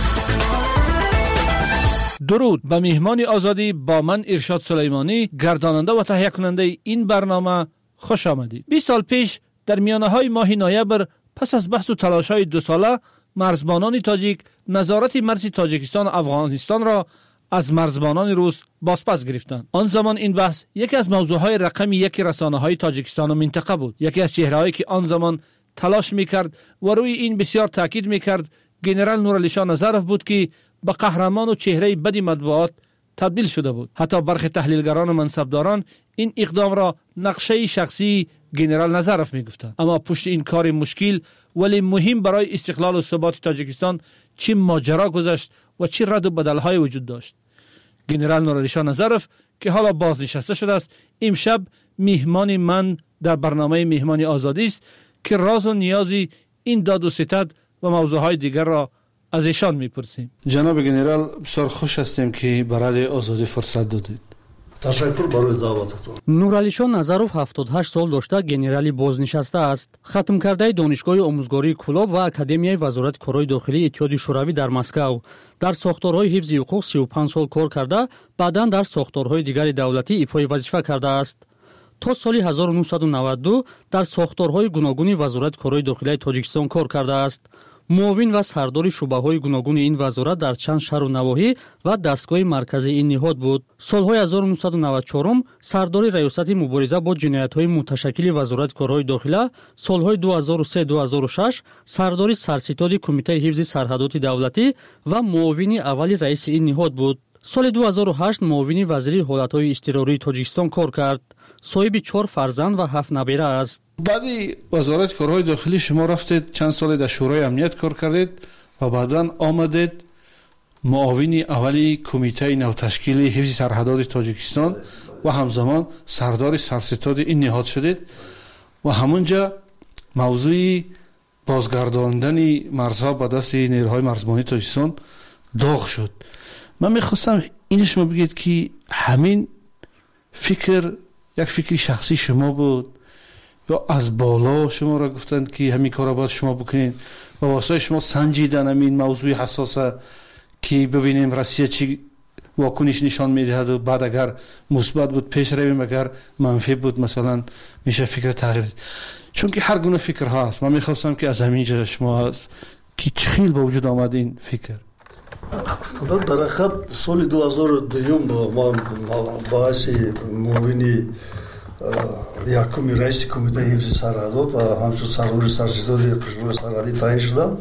[SPEAKER 12] درود به مهمان آزادی با من ارشاد سلیمانی گرداننده و تهیه کننده این برنامه خوش آمدید. بیست سال پیش در میانه‌های ماه نوامبر پس از بحث و تلاش‌های دو ساله مرزبانان تاجیک نظارت مرز تاجیکستان و افغانستان را از مرزبانان روس بازپس گرفتند. آن زمان این بحث یکی از موضوعهای رقم یک رسانه‌های تاجیکستان و منطقه بود. یکی از چهره‌هایی که آن زمان تلاش می‌کرد و روی این بسیار تاکید می‌کرد ژنرال نورعلی شاه نظرف بود که به قهرمان و چهره بد مطبوعات تبدیل شده بود. حتی برخی تحلیلگران و منصبداران این اقدام را نقشه شخصی ژنرال نظرف می‌گفتند. اما پشت این کار مشکل ولی مهم برای استقلال و ثبات تاجیکستان چه ماجرا گذشت و چه رد و بدل‌های وجود داشت. ژنرال نورعلی شاه نظرف که حالا بازنشسته شده است امشب میهمان من در برنامه مهمانی آزادی است که راز و نیازی این داد و ستد و موضوعهای دیگر را از ایشان میپرسیم.
[SPEAKER 21] جناب ژنرال بسیار خوش هستیم که برای آزادی فرصت دادید.
[SPEAKER 22] تشکر برای دعوتتان.
[SPEAKER 23] نورعلی شاه نظرов ҳафтод و ҳашт сол дошта генерали бознишаста аст. хатм кардаи донишгоҳи омӯзгории Кулоб ва Академияи вазорати корҳои дохилии Иттиҳоди шӯравӣ дар Москав. дар сохторҳои ҳифзи ҳуқуқ си و پنج сол кор карда, баъдан дар сохторҳои дигари давлатӣ ифои вазифа кардааст. то соли ҳазору нуҳсаду навад و دو дар сохторҳои гуногуни вазорати корҳои дохилияи Тоҷикистон кор кардааст. муовин ва сардори шуъбаҳои гуногуни ин вазорат дар чанд шаҳру навоҳӣ ва дастгоҳи марказии ин ниҳод буд. Солҳои ҳазору нуҳсаду навад و чорум сардори раёсати мубориза бо ҷиноятҳои муташаккили вазорати корҳои дохила, солҳои ду ҳазору се - ду ҳазору шаш сардори сарситоди кумитаи ҳифзи сарҳадоти давлатӣ ва муовини аввали раиси ин ниҳод буд. соли ду ҳазору ҳашт муовини вазири ҳолатҳои изтирории Тоҷикистон кор кард. соҳиби чор фарзанд ва ҳафт набира аст.
[SPEAKER 21] баъди вазорати корҳои дохилӣ шумо рафтед чанд соле дар шӯрои амният кор кардед ва баъдан омадед муовини аввали кумитаи навташкили ҳифзи сарҳадоти Тоҷикистон ва ҳамзамон сардори сарситоди ин ниҳод шудед ва ҳамунҷа мавзӯи бозгардондани марзҳо ба дасти нерӯҳои марзбонии Тоҷикистон доғ шуд. ман мехостам ин шумо бигед ки ҳамин фикр як фикри шахсии шумо буд ё аз боло шуморо гуфтанд ки ҳамин корро бояд шумо бикунед ва воситаи шумо санҷидан ҳамин мавзӯи ҳасоса ки бибинем Россия чӣ вокуниш нишон медиҳаду баъд агар мусбат буд пеш равем, агар манфӣ буд масалан меша фикр тағйир дид. чунки ҳар гуна фикрҳо аст. ман мехостам ки аз ҳамин ҷо шумо ки чӣ хел ба вуҷуд омад ин фикр?
[SPEAKER 22] дар ҳақиқат соли ду ҳазору дуюм ман ба ҳайси муовини якуми раиси кумитаи ҳифзи сарҳадот ва ҳамчун сардори сарситоди қушрои сарҳадӣ таъин шудам.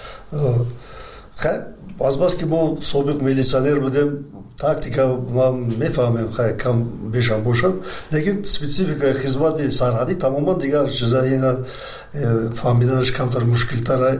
[SPEAKER 22] азбаски мо собиқ милитсионер будем, тактика ман мефаҳмем хай кам бешам бошад, лекин спецификаи хизмати сарҳадӣ тамоман дигар чиза, ина фаҳмиданаш камтар мушкилтара.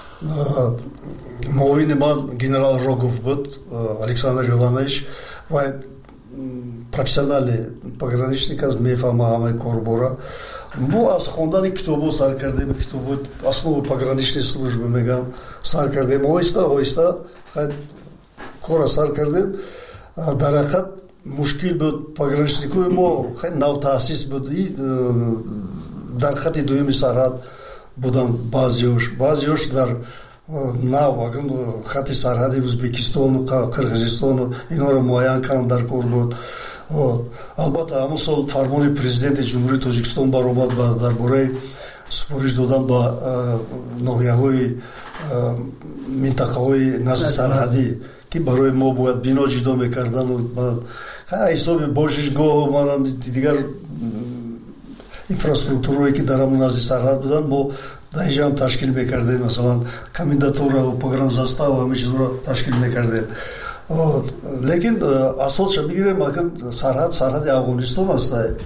[SPEAKER 22] муовини ман генерал Рогов буд, Александр Иванович, ва профессионални пограничник аст, мефаҳма ҳамаи корбора. мо аз хондани китобҳо сар кардем, китобҳои основи пограничной службы мегам сар кардем, оҳиста оҳиста кора сар кардем. дар ҳақиқат мушкил буд, пограничникои мо хеле навтаъсис буд, дар хати дуюми сарҳад буданд баъзеош баъзеош дар нав хати сарҳади Ӯзбекистону Қирғизистону инҳоро муайян карданд, дар кор буд. албатта ҳамон сол фармони президенти ҷумҳурии Тоҷикистон баромад дар бораи супориш додан ба ноҳияҳои минтақаҳои назди сарҳадӣ ки барои мо бояд бино ҷудо мекардану ҳисоби бошишгоҳу дигар инфраструктураҳое ки дар ҳамон назди сарҳад буданд, мо даҳиҷа ҳам ташкил мекардем, масалан комендатура погранзастава ҳамин чизро ташкил мекардем. лекин асосша бигирем сарҳад сарҳади Афғонистон аст.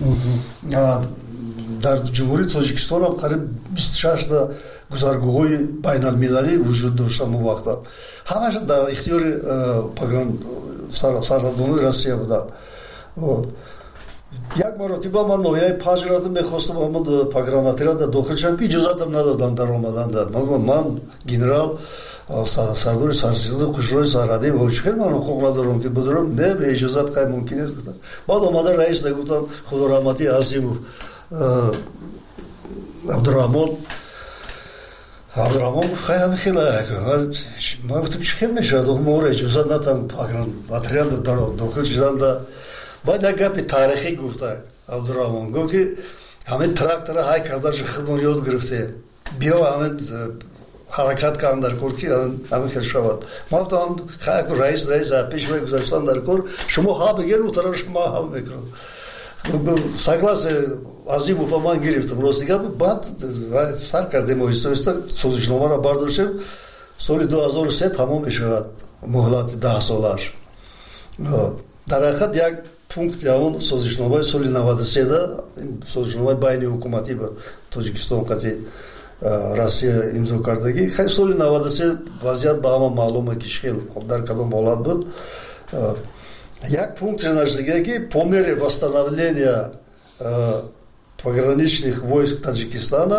[SPEAKER 22] дар ҷумҳурии Тоҷикистон ҳам қариб бисту шашта гузаргоҳҳои байналмилалӣ вуҷуд дошта мо вақта. ҳамаша дар ихтиёри сарҳадбонои Россия буданд. як маротиба ман ноҳияи панҷ рафтам, мехостам ҳамон погранотриада дохил шудам ки иҷозатам надоданд дар омаданда. ман генерал сардори сарситоди қушрои сарҳадӣ ҳоҷихел ман ҳуқуқ надорам ки бидорам, не бе иҷозат қай мумкин нест гуфтам. баъд омада раиста гуфтам худораҳмати Азимов Абдураҳмон Абдураҳмон хай ҳами хела ман гуфтам чӣ хел мешавад моро иҷозат натан погранотриада дохил шуданда. баъд як гапи таърихӣ гуфта Абдураҳмон, гуфт ки ҳамин трактора ҳай кардаша худмон ёд гирифте, биё ҳамин ҳаракат кардам дар кор ки ҳамин хел шавад. ман гуфтам хай раис раис пешвай гузаштан дар кор, шумо ҳа бигер утараш ман ҳал мекунам. согласие Азимов ман гирифтам, рости гап. баъд сар кардем оҳиста оҳиста созишномаро бардоштем. соли ду ҳазору се тамом мешавад муҳлати даҳ солаш. дар ҳақиқат як пункти ҳамон созишномаи соли наваду се-да, созишномаи байни ҳукуматӣ ба Тоҷикистон қати Россия имзо кардагӣ. хеле соли наваду се вазъият ба ҳама маълума ки хел дар кадом ҳолат буд. як пункт нашдагӣ ки по мере восстановления пограничных войск Таджикистана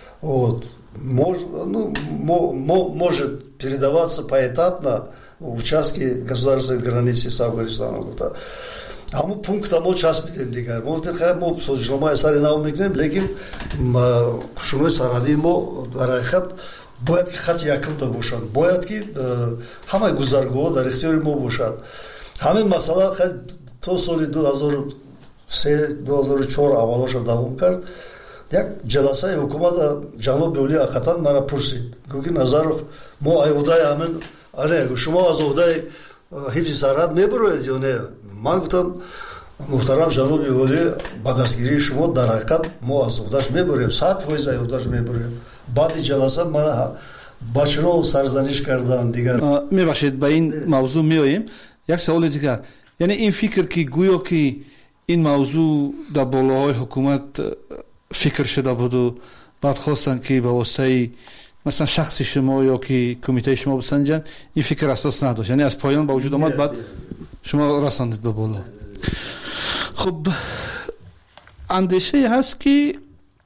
[SPEAKER 22] может передаваться поэтапно участки государственной границы с Афганистаном. ҳамон пункта мо часпидем дигар. мо гуфтем хай мо созишномаи сари нав мекунем, лекин қушрои сарҳадии мо дар ҳақиқат бояд ки хати якумда бошад, бояд ки ҳамаи гузаргоҳҳо дар ихтиёри мо бошад. ҳамин масъала то соли ду ҳазору се - ду ҳазору чор аввалоша давом кард. як ҷаласаи ҳукумат ҷаноб Юлӣ Ақатан мара пурсид, гӯки Назаров мо ай ӯҳдаи ҳамин ане шумо аз ӯҳдаи ҳифзи сарҳад мебуроед ё не? Ман гуфтам муҳтарам ҷаноби Юлӣ ба дастгирии шумо дар ҳақиқат мо аз ӯҳдаш мебурем, сад фоиз аз ӯҳдаш мебурем. баъди ҷаласа мана ба чунон сарзаниш кардан дигар.
[SPEAKER 21] Мебахшед ба ин мавзӯъ меоем. Як саволи дигар, яъне ин фикр ки гӯё ки ин мавзӯъ дар болоҳои ҳукумат фикр шуда буду баъд хостанд ки ба воситаи مثلا شخص شما یا که کمیته شما بسنجن این فکر اساس نداشت، یعنی از پایان با وجود آمد بعد شما رساندید به بالا. خب اندیشه هست که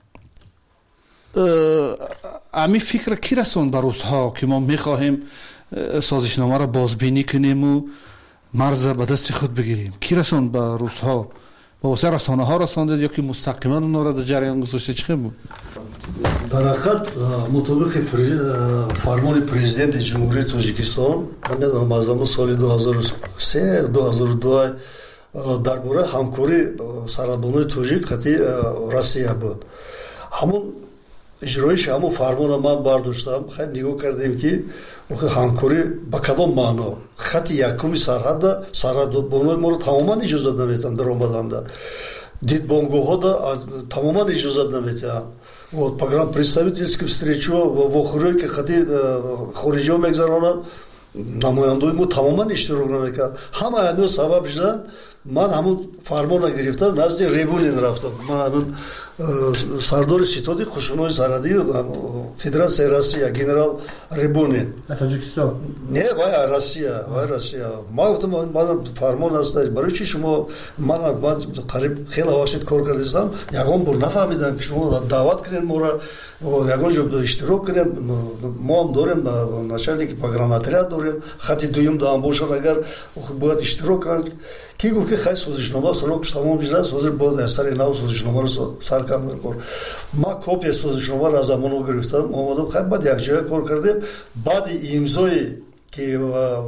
[SPEAKER 21] امی فکر کی رساند به روزها که ما میخواهیم سازشنامه را بازبینی کنیم و مرز به دست خود بگیریم؟ کی رساند به روزها؟ با واسه رسانه ها رساندید یا که مستقیما اون را در جریان گذاشته؟ چه بود؟
[SPEAKER 22] در حقیقت مطابق فرمان پرزیدنت جمهوری تاجیکستان من از سال دو هزار و سه دو هزار و دو درباره همکاری سرحدبان‌های تاجیک خطی روسیه بود. همون اجرایش همون فرمان من برداشتم، خیلی نگاه کردیم که همکاری با کدام معنا خط یکمی سرحد سرحدبان‌های ما رو تماما اجازه نمیدن در آمدن، دیدبانگاه‌ها دا تماما اجازه نمیدن. Вот программа представительских встреч в охоре که خطی خارجی ها میگذرانند نمایندای ما تماما اشتراک نمیکرد. همه همه سبب شدن من همون فرمان را گرفتم نزد ریبونین رفتم. من همون سردار ستاد خشونای سرحدی فدراسیای روسیه گنرال ریبونین
[SPEAKER 21] تاجیکستان
[SPEAKER 22] نه وای روسیه وای روسیه ما گفتم من فرمان است برای چی شما من بعد قریب خیلی وقت کار کردم یگان بار نفهمیدم که شما دعوت کردین ما را یگان جا اشتراک کنیم ما هم داریم начальник программ отряд داریم خط دوم دام باشد اگر باید اشتراک کنید کی گفت که خیلی سازشنامه سراغش تمام شده حاضر بود اثر نو سازشنامه رو سر کار میکنم. ما کپی سازشنامه را از زمانو گرفتم اومدم خیلی بعد یک جای کار کردیم بعد امضای که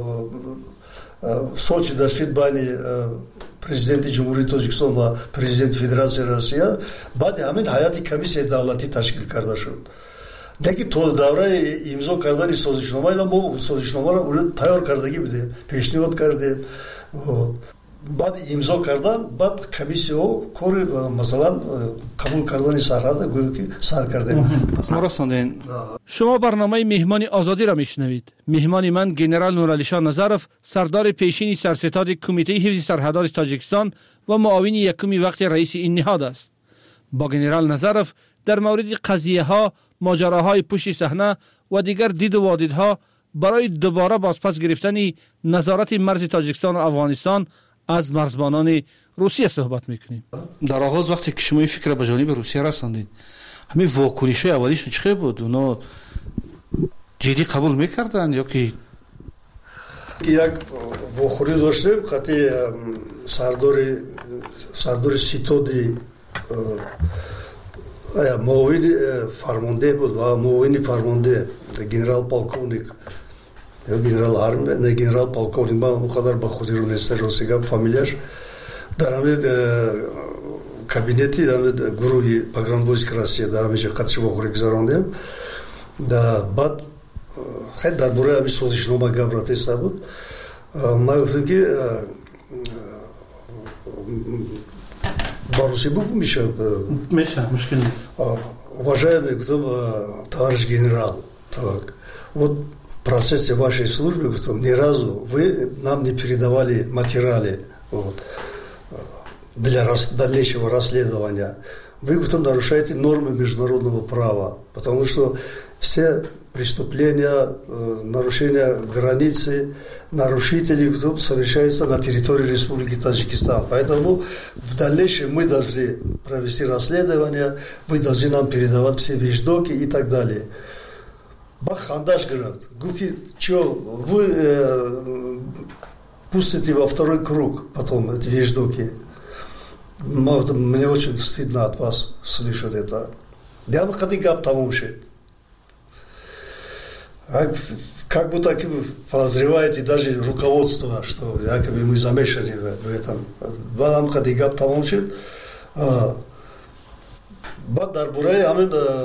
[SPEAKER 22] سوچی داشتید بین президент ҷумҳурии Тоҷикистон ва президент Федератсияи Россия баъди ҳамин ҳайати комиссияи давлатӣ ташкил карда шуд. Деки то давраи имзо кардани созишнома ина мо созишномаро уже тайёр кардагӣ будем, пешниҳод кардем. баъд имзо кардан баъд комиссияҳо кори масалан қабул кардани сарҳада гӯё ки сар кардем.
[SPEAKER 12] شما برنامه مهمان آزادی را میشنوید. مهمان من گنرال نورعلی شاه نظرов سردار پیشین سرستاد کمیته حفظ سرحدات تاجیکستان و معاون یکم وقت رئیس این نهاد است. با گنرال نظرов در مورد قضیه ها، ماجراهای پشت صحنه و دیگر دید و وادیدها برای دوباره بازپس گرفتن نظارت مرز تاجیکستان و افغانستان از مرزبانان روسیه صحبت میکنیم.
[SPEAKER 21] در آغاز وقتی که شما این فکر به جانب روسیه رساندید همین واکنش اولیش چه بود؟ اونا جدی قبول میکردن یا که
[SPEAKER 22] یک واخوری داشتیم خطی سردار سردار ستادی معاون فرمانده بود و معاون فرمانده گنرال полковник یا گنرال армия نه گنرال полковник من مقدر به خودی رو نیست روسیگم فامیلیش در همه کابینتی در گروهی پاگرام وойск روسیه در همه قطعش واخوری گذراندیم. بعد خیلی درباره همین سازشنامه گپ رفته بود. من گفتم که по-русски букву Миша?
[SPEAKER 21] Миша, мушкил нет.
[SPEAKER 22] Уважаемый товарищ генерал, так, вот в процессе вашей службы ни разу вы нам не передавали материалы вот, для рас, дальнейшего расследования. Вы нарушаете нормы международного права, потому что все преступления, нарушения границы, нарушители совершаются на территории Республики Таджикистан. Поэтому в дальнейшем мы должны провести расследование, вы должны нам передавать все вещдоки и так далее. Бахандаш говорит, Гуки, что вы э, пустите во второй круг потом эти вещдоки. Мне очень стыдно от вас слышать это. Я бы хотел гап тому же. Как будто подозреваете даже руководство, что якобы мы замешаны в этом. Вам хотел гап тому же. بعد درباره همین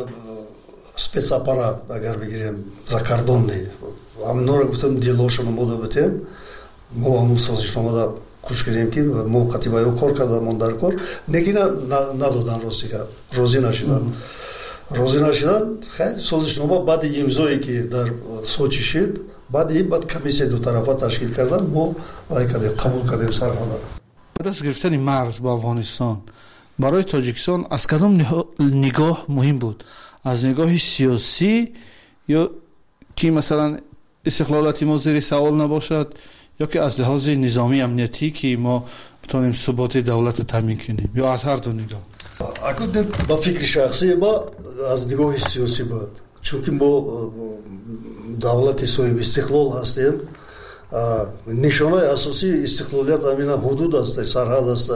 [SPEAKER 22] спецаппарат اگر بگیریم закордонный همون رو گفتم دیلوشون مودا بتیم ما همون سازشنامه دا خوش کردیم که ما قطیبایی کار کردم من در کار نگینا ندادن روزی که روزی نشدن روزی نشدن خیلی سازشنامه بعد امضایی که در سوچی شد بعد این بعد کمیسیه دو طرفه تشکیل کردن ما وای کردیم قبول کردیم سرحالا
[SPEAKER 21] بعد از گرفتن مرز با افغانستان برای تاجیکستان از کدام نگاه مهم بود از نگاه سیاسی یا که مثلا استقلالات ما زیر سوال نباشد یا که از لحاظ نظامی امنیتی که ما بتونیم ثبات دولت تامین کنیم یا از هر دو نگاه
[SPEAKER 22] اکنون با فکر شخصی ما از نگاه سیاسی بود چون که ما دولت صاحب استقلال هستیم نشانه اساسی استقلالیت همین حدود است سرحد است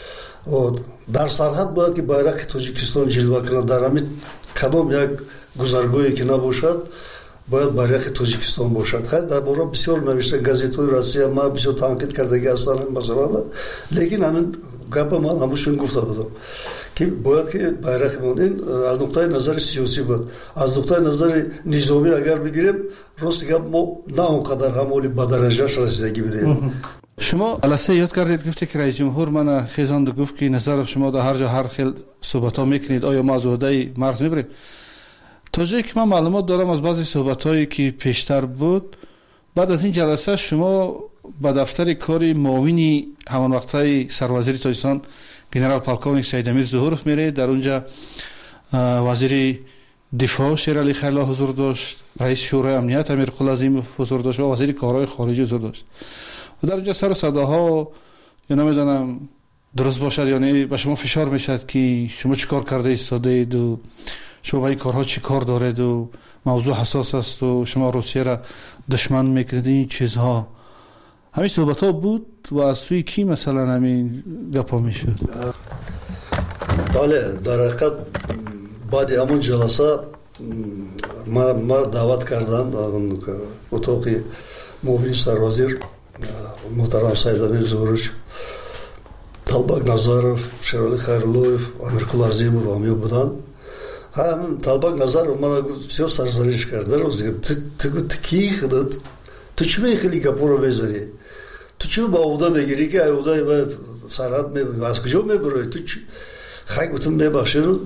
[SPEAKER 22] در سرحد باید که байрақ تاجیکستان جلوه کنه در همین کدام یک گذرگاهی که نباشد باید байрақ تاجیکستان باشد خیلی در باره بسیار نوشته گازیت‌های روسیه ما بسیار تنقید کردگی هستن این مسئله لیکن همین گپ من همشون گفته بودم که باید که байрақ ما این از نقطه نظر سیاسی بود از نقطه نظر نظامی اگر بگیریم راست گپ ما نه اونقدر همولی به درجهش رسیدگی بدیم
[SPEAKER 21] شما الاسه یاد کردید گفته که رئیس جمهور من خیزاند گفت که نظر شما در هر جا هر خیل صحبت ها میکنید آیا ما از عهده مرز میبریم تا که من معلومات دارم از بعضی صحبت هایی که پیشتر بود بعد از این جلسه شما به دفتر کار معاونی همان وقتای سروزیر تاجیکستان گنرال پالکونیک سید امیر ظهورف میره در اونجا وزیر دفاع شیرعلی خیرلا حضور داشت رئیس شورای امنیت امیر قل عظیم حضور داشت و وزیر کارهای خارجی حضور داشت و در اونجا سر صداها یا نمیدونم درست باشد یا نه به شما فشار میشد که شما چی کار کرده ایستاده اید و شما با این کارها چی کار دارید و موضوع حساس است و شما روسیه را دشمن میکنید این چیزها همین صحبت ها بود و از سوی کی مثلا همین گپا میشد
[SPEAKER 22] بله در حقیقت بعد همون جلسه ما دعوت کردن اتاق معاون سروزیر محترم سید امیر ظهورش طلبک نظرов شیرعلی خیرلویف امیرقل عظیمов همه بودن همین طلبک نظرов من بسیار سرزنش کرد تو کی خودت تو چی میخوای گپو رو بزنی تو چی با عهده میگیری که عهده به سرحد میبری از کجا میبری تو خیلی گفتم میبخشید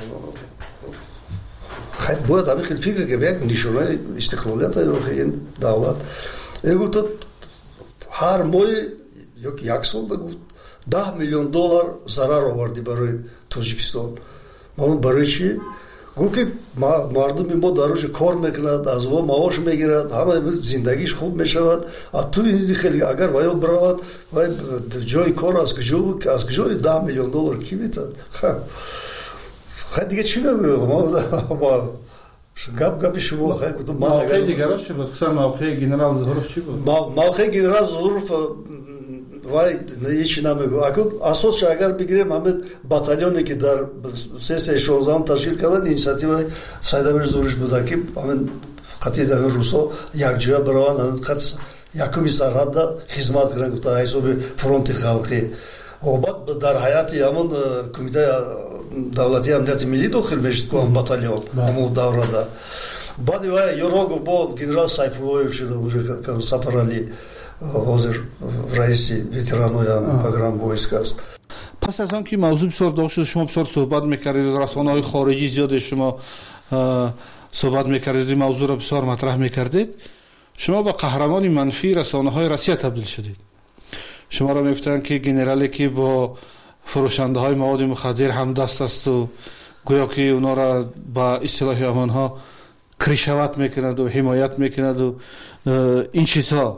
[SPEAKER 22] خیلی باید همین خیلی فکر که یک نشانه استقلالیت این دولت گفت هر ماه یک سال گفت ده میلیون دلار ضرر آوردی برای تاجیکستان ما برای چی گفت که مردم ما در روز کار میکند از او معاش میگیرد همه زندگیش خوب میشود از تو این خیلی اگر ویا برود و جای کار از کجا بود از کجا ده میلیون دلار کی میتد خیلی دیگه چی میگویم ما گپ گپی شما خیلی گفتم من
[SPEAKER 21] موقع دیگراش چی بود خصوصا موقع گنرال ظهورف چی بود
[SPEAKER 22] موقع گنرال ظهورف وای هیچ نمیگو اگر اساسش اگر بگیریم همه باتالیونی که در سه سه شانزده تشکیل کردن اینیشیاتیو سید امیر ظهورش بود که همین قطعی در روسا یک جا بران همین خط یکمی سرحد خدمت کردن گفت حساب فرانت خلقی و بعد در حیات همون کمیته دولتی امنیت ملی داخل میشد که هم باتالیون همون دوره ده بعد وای یوروگو با گنرال سایفولویف شده اونجا سفر علی حاضر رئیس ویترانوی همین پروگرام وایسک است
[SPEAKER 21] پس از آن که موضوع بسیار داغ شد شما بسیار صحبت میکردید رسانه‌های خارجی زیاد شما صحبت میکردید موضوع را بسیار مطرح میکردید شما با قهرمان منفی رسانه‌های روسیه تبدیل شدید شما را میگفتن که گنرالی که با فروشنده های مواد مخدر هم دست است و گویا که اونا را با اصطلاح آنها کریشوات میکند و حمایت میکند و این چیزها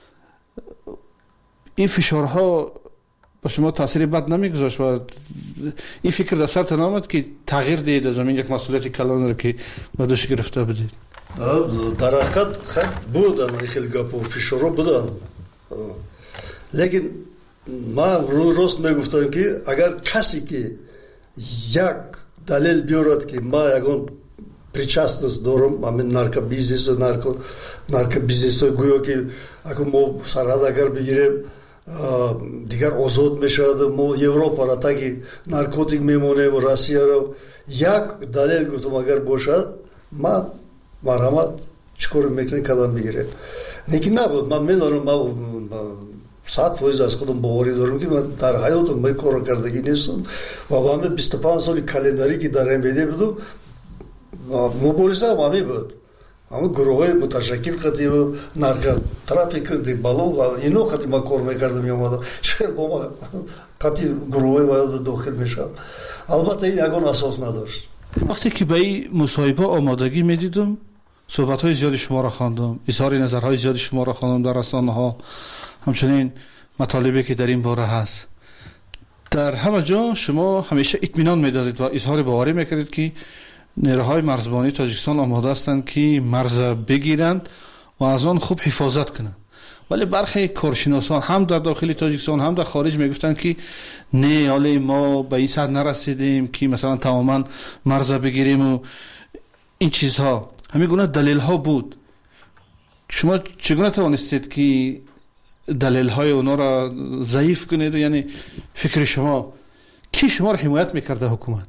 [SPEAKER 21] این فشارها با شما تاثیر بد نمیگذاشت و این فکر در سرتان آمد که تغییر دهید از همین یک مسئولیت کلان را که با دوش گرفته بدید
[SPEAKER 22] در حقیقت خیلی بودن خیلی گپ و فشارها بودن لیکن من راست میگفتم که اگر کسی که یک دلیل بیارد که ما یگان причастность دارم همین نارکو بیزنس و نارکو نارکو بیزنس گویا که اگه ما سرحد اگر بگیریم дигар озод мешавад. мо Европаро таки наркотик мемонем, Россияро. як далел гуфтам агар бошад ман марҳамат чикор мекунем кадам бигирем. лекин набуд. ман медонам ман сад фоиз аз худам боварӣ дорам ки ман дар ҳаётам май корро кардагӣ нестам ва ба ҳамин бисту панҷ соли календарӣ ки дар МВД будам муборизаам ҳамин буд. ҳамин гурӯҳҳои муташаккил қати наркотрафик балон ино қати ман кор мекардам меомадам. шояд бо ман қати гурӯҳҳои ваёда дохил мешавам. албатта ин ягон асос надошт.
[SPEAKER 21] вақте ки ба ин мусоҳиба омодагӣ медидум, суҳбатҳои зиёди шуморо хондум, изҳори назарҳои зиёди шуморо хондум дар расонаҳо, ҳамчунин матолибе ки дар ин бора ҳаст. дар ҳама ҷо шумо ҳамеша итминон медодед ва изҳори боварӣ мекардед ки нерӯҳои марзбонии Тоҷикистон омода ҳастанд ки марза бигиранд ва аз он хуб ҳифозат кунанд. вале бархе коршиносон ҳам дар дохили Тоҷикистон ҳам дар хориҷ мегуфтанд ки не ҳоле мо ба ин сатҳ нарасидем ки масалан тамоман марза бигириму ин чизҳо. ҳамин гуна далелҳо буд. шумо чӣ гуна тавонистед ки далелҳои онҳоро заиф кунед? яъне фикри шумо ки шуморо ҳимоят мекарда ҳукумат?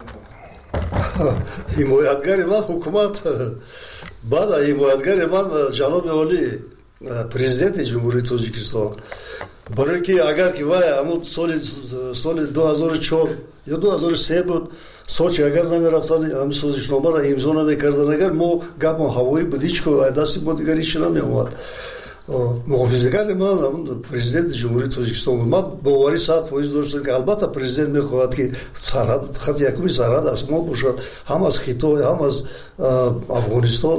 [SPEAKER 22] ҳимоятгари ман ҳукумат баъд ҳимоятгари ман ҷаноби олӣ президенти ҷумҳурии Тоҷикистон. барое ки агар ки вай ҳамун соли соли ду ҳазору чор ё ду ҳазору се буд сочи агар намерафтан ҳамин созишномаро имзо намекардан агар мо гапмо ҳавоӣ буд ҳеч дасти мо дигар ҳеч намеомад. муҳофизагари ман ҳамун президенти ҷумҳурии Тоҷикистон буд. ман боварӣ сад фоиз доштам ки албатта президент мехоҳад ки сарҳад хати якуми сарҳад аз мо бошад, ҳам аз Хитой ҳам аз Афғонистон.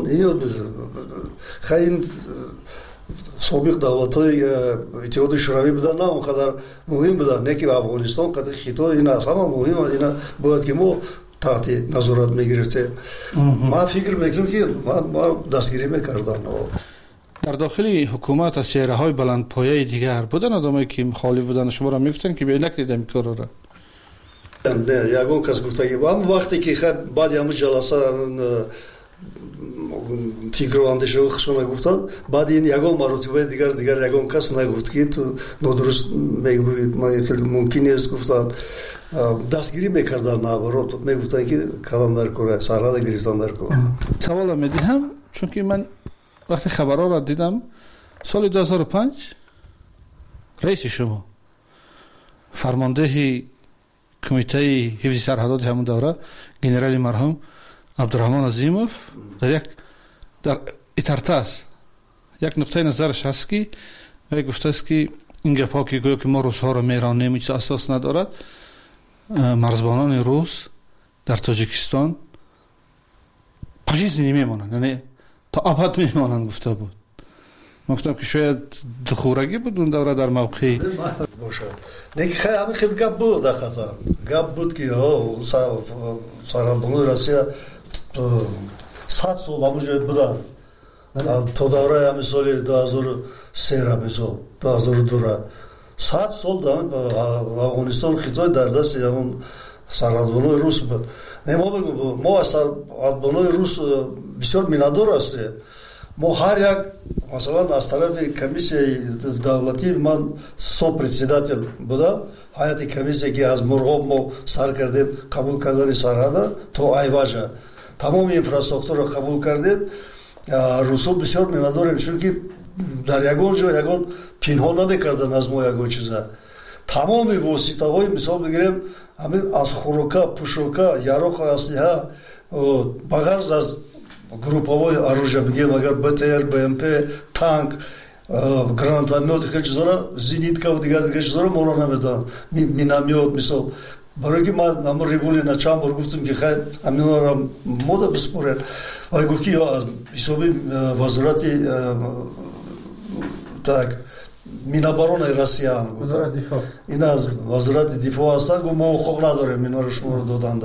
[SPEAKER 22] ин собиқ давлатҳои иттиҳоди шӯравӣ буданд, на он қадар муҳим буданд, не ки Афғонистон қати Хитой. ин аз ҳама муҳим ина бояд ки мо таҳти назорат мегирифтем. ман фикр мекунам ки ман дастгирӣ мекардам.
[SPEAKER 21] дар дохили ҳукумат аз чеҳраҳои баландпояи дигар буданд одамое ки мухолиф буданд, шуморо мегуфтанд ки беънак дидам ин корро?
[SPEAKER 22] не, ягон кас гуфта ки ҳамн вақте ки баъди ҳамн ҷаласа фикру андешаҳои худшона гуфтанд, баъди ин ягон маротибаи дигар дигар ягон кас нагуфт ки ту нодуруст мегӯӣ, хеле мумкин нест гуфтанд. дастгирӣ мекарданд, наоборот мегуфтанд ки калон дар кора сарҳада гирифтан дар кора.
[SPEAKER 21] савола медиҳам, чунки ман вақте хабарҳоро дидам соли ду ҳазору панҷ раиси шумо фармондеҳи кумитаи ҳифзи сарҳадоди ҳамон давра генерали марҳум Абдураҳмон Азимов дар як дар итартас як нуқтаи назараш ҳаст ки вай гуфтааст ки ин гапҳо ки гӯё ки мо русҳоро меронем ҳеҷ асос надорад. марзбонони рус дар Тоҷикистон пожизненӣ мемонанд, яъне то абад мемонанд гуфта буд. ман гуфтам ки шояд духурагӣ буд он давра дар мавқеи
[SPEAKER 22] бошад. неки ҳамин хел гап буд дар қатар. гап буд ки сарҳадбонони Россия сад сол ҳамун ҷоя буданд то давраи ҳамин соли ду ҳазору сера мисол ду ҳазору дура сад сол Афғонистон Хитой дар дасти ҳамун сарҳадбонои рус буд. мо аз сарҳадбонои рус бисёр миннатдор ҳастем. мо ҳар як масалан аз тарафи комиссияи давлатӣ ман сопредседател будам. ҳайати комиссия ки аз Мурғоб мо сар кардем қабул кардани сарҳада то Айважа тамоми инфраструктура қабул кардем. русҳо бисёр миннатдорем, чунки дар ягон ҷо ягон пинҳон намекардан аз мо ягон чиза. тамоми воситаҳои мисол бигирем ҳамин аз хӯрока, пӯшока, яроқа аслиҳа ба ғарз аз группаҳои оружия бигем агар БТР, БМП, танк, гранатомет хел чизора, зенитка ва дигар дигар чизора моро наметавонанд. миномет мисол. барое ки ман ҳамон Регулина чанд бор гуфтам ки хай ҳаминҳоро мода биспоред. вай гуфт ки аз ҳисоби вазорати так миноборонаи Россия ин аз вазорати дифоъ ҳастанд. гуфт мо ҳуқуқ надорем инҳоро шуморо доданда.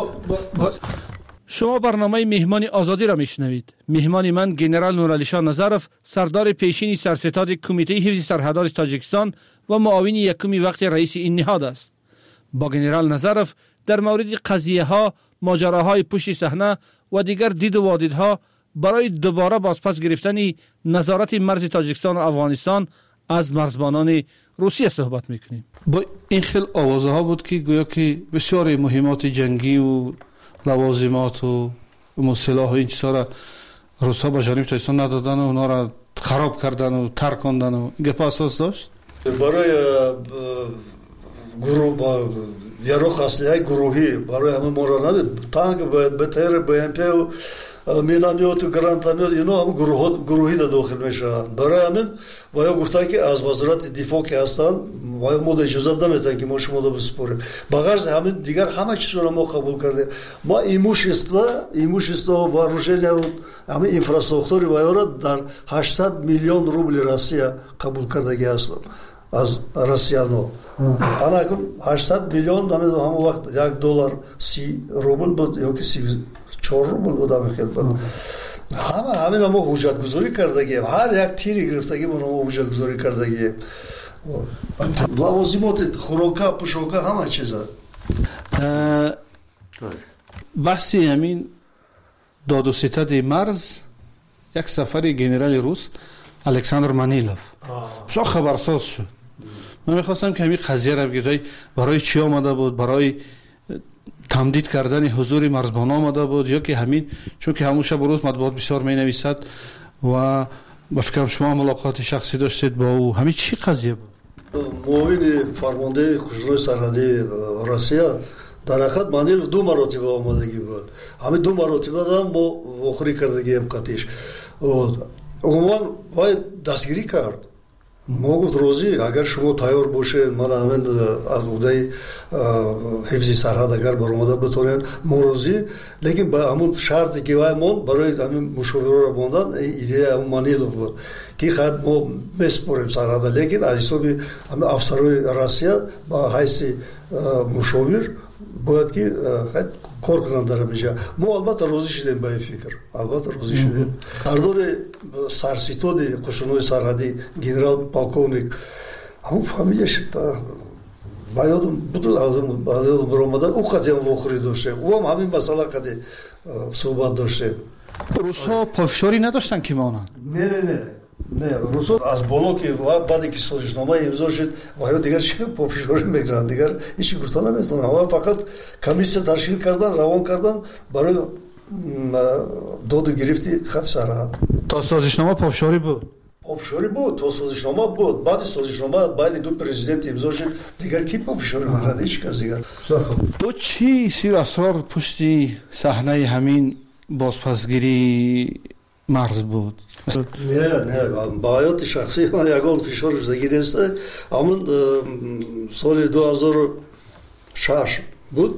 [SPEAKER 12] шумо барномаи меҳмони озодиро мешунавед. меҳмони ман генерал Нуралишон Назаров, сардори пешини сарситоди кумитаи ҳифзи сарҳадоди Тоҷикистон ва муовини якуми вақти раиси ин ниҳод аст. با گنرال نظرف در مورد قضیه ها، ماجراهای پشت صحنه و دیگر دید و وادیدها برای دوباره بازپس گرفتن نظارت مرز تاجیکستان و افغانستان از مرزبانان روسیه صحبت میکنیم. با این خیل آوازه ها بود که گویا که بسیاری مهمات جنگی و لوازمات و سلاح و این چیزا روسا به جانب تاجیکستان ندادن و اونا را خراب کردن و ترک کردن و این گپ اساس داشت.
[SPEAKER 22] برای گروه با یارو اسلحه گروهی برای همه ما نداد. تانک بتر بی ام پی و مینامیوت و گرانتامیوت اینا هم گروه گروهی در داخل میشن. برای همین وای گفتن که از وزارت دفاع که هستن وای ما اجازه نمیدن که ما شما رو بسپاریم. بغرض همین دیگر همه چیز رو ما قبول کردیم. ما ایموشتوا ایموشتوا و вооружение همه اینفراستراکتوری وای را در هشتصد میلیون روبل روسیه قبول کردگی هستن از روسیانو. آن کن هشتصد میلیون نمیدونم همون وقت یک دلار سی روبل بود یا که سی چهار روبل بود همه خیلی بود. همه همین ما حجت گذاری کردگیم. هر یک تیری گرفتگیم ما حجت گذاری کردگیم. لوازمات خوراکا پوشاکا همه چیزا.
[SPEAKER 12] بحثی همین داد و ستد مرز یک سفر گنرال روس الکساندر مانیلوف بسیار خبرساز شد. من میخواستم که همین قضیه را بگید برای چی آمده بود، برای تمدید کردن حضور مرزبان آمده بود یا که همین چون که همون شب و روز مطبوعات بسیار می نویسد و با فکرم شما ملاقات شخصی داشتید با او، همین چی قضیه بود؟
[SPEAKER 22] معاون فرمانده خشونت سرحدی روسیه در حقیقت مانیلوف دو مراتبه آمدگی بود. همین دو مراتبه هم با آخری کردگی هم قطعش عموما باید دستگیری کرد. ما گفت روزی اگر شما تیار باشه من همین از عهده حفظ سرحد اگر برآمده بتونن ما روزی، لیکن با همون شرطی که وایمون برای همین مشاوره را باندن ایده همون مانیلوف بود که خب ما بسپاریم سرحد، لیکن از حساب همین افسرهای روسیه با حیث مشاور باید که کار کنند در میشه. ما البته روزی شدیم به این فکر، البته روزی شدیم. سردار سرستاد خشونت سرحدی گنرال پالکونیک همون فامیلیش با یادم بود لازم با یادم برآمده او قضیه واخری داشته، او هم همین مسئله قضیه صحبت داشته.
[SPEAKER 12] روس‌ها پافشاری نداشتن که مانند؟
[SPEAKER 22] نه نه نه نه روس‌ها از بالا که بعد که سازشنامه امضا شد و دیگر چی پافشاری میکنن، دیگر هیچ گفتن نمیتونن. اما فقط کمیسیه تشکیل کردن، روان کردن برای داد و گرفتی خط سرحد.
[SPEAKER 12] تا سازشنامه پافشاری بود؟
[SPEAKER 22] پافشاری بود، تا سازشنامه بود. بعد سازشنامه بین دو پرزیدنت امضا شد، دیگر کی پافشاری میکنه؟ هیچ کس دیگر.
[SPEAKER 12] تو چی سیر اسرار پشتی صحنه همین بازپسگیری مرز بود؟
[SPEAKER 22] نه نه با حیات شخصی من یکان فشار زدگی نیست. همون سال دو هزار و شش بود.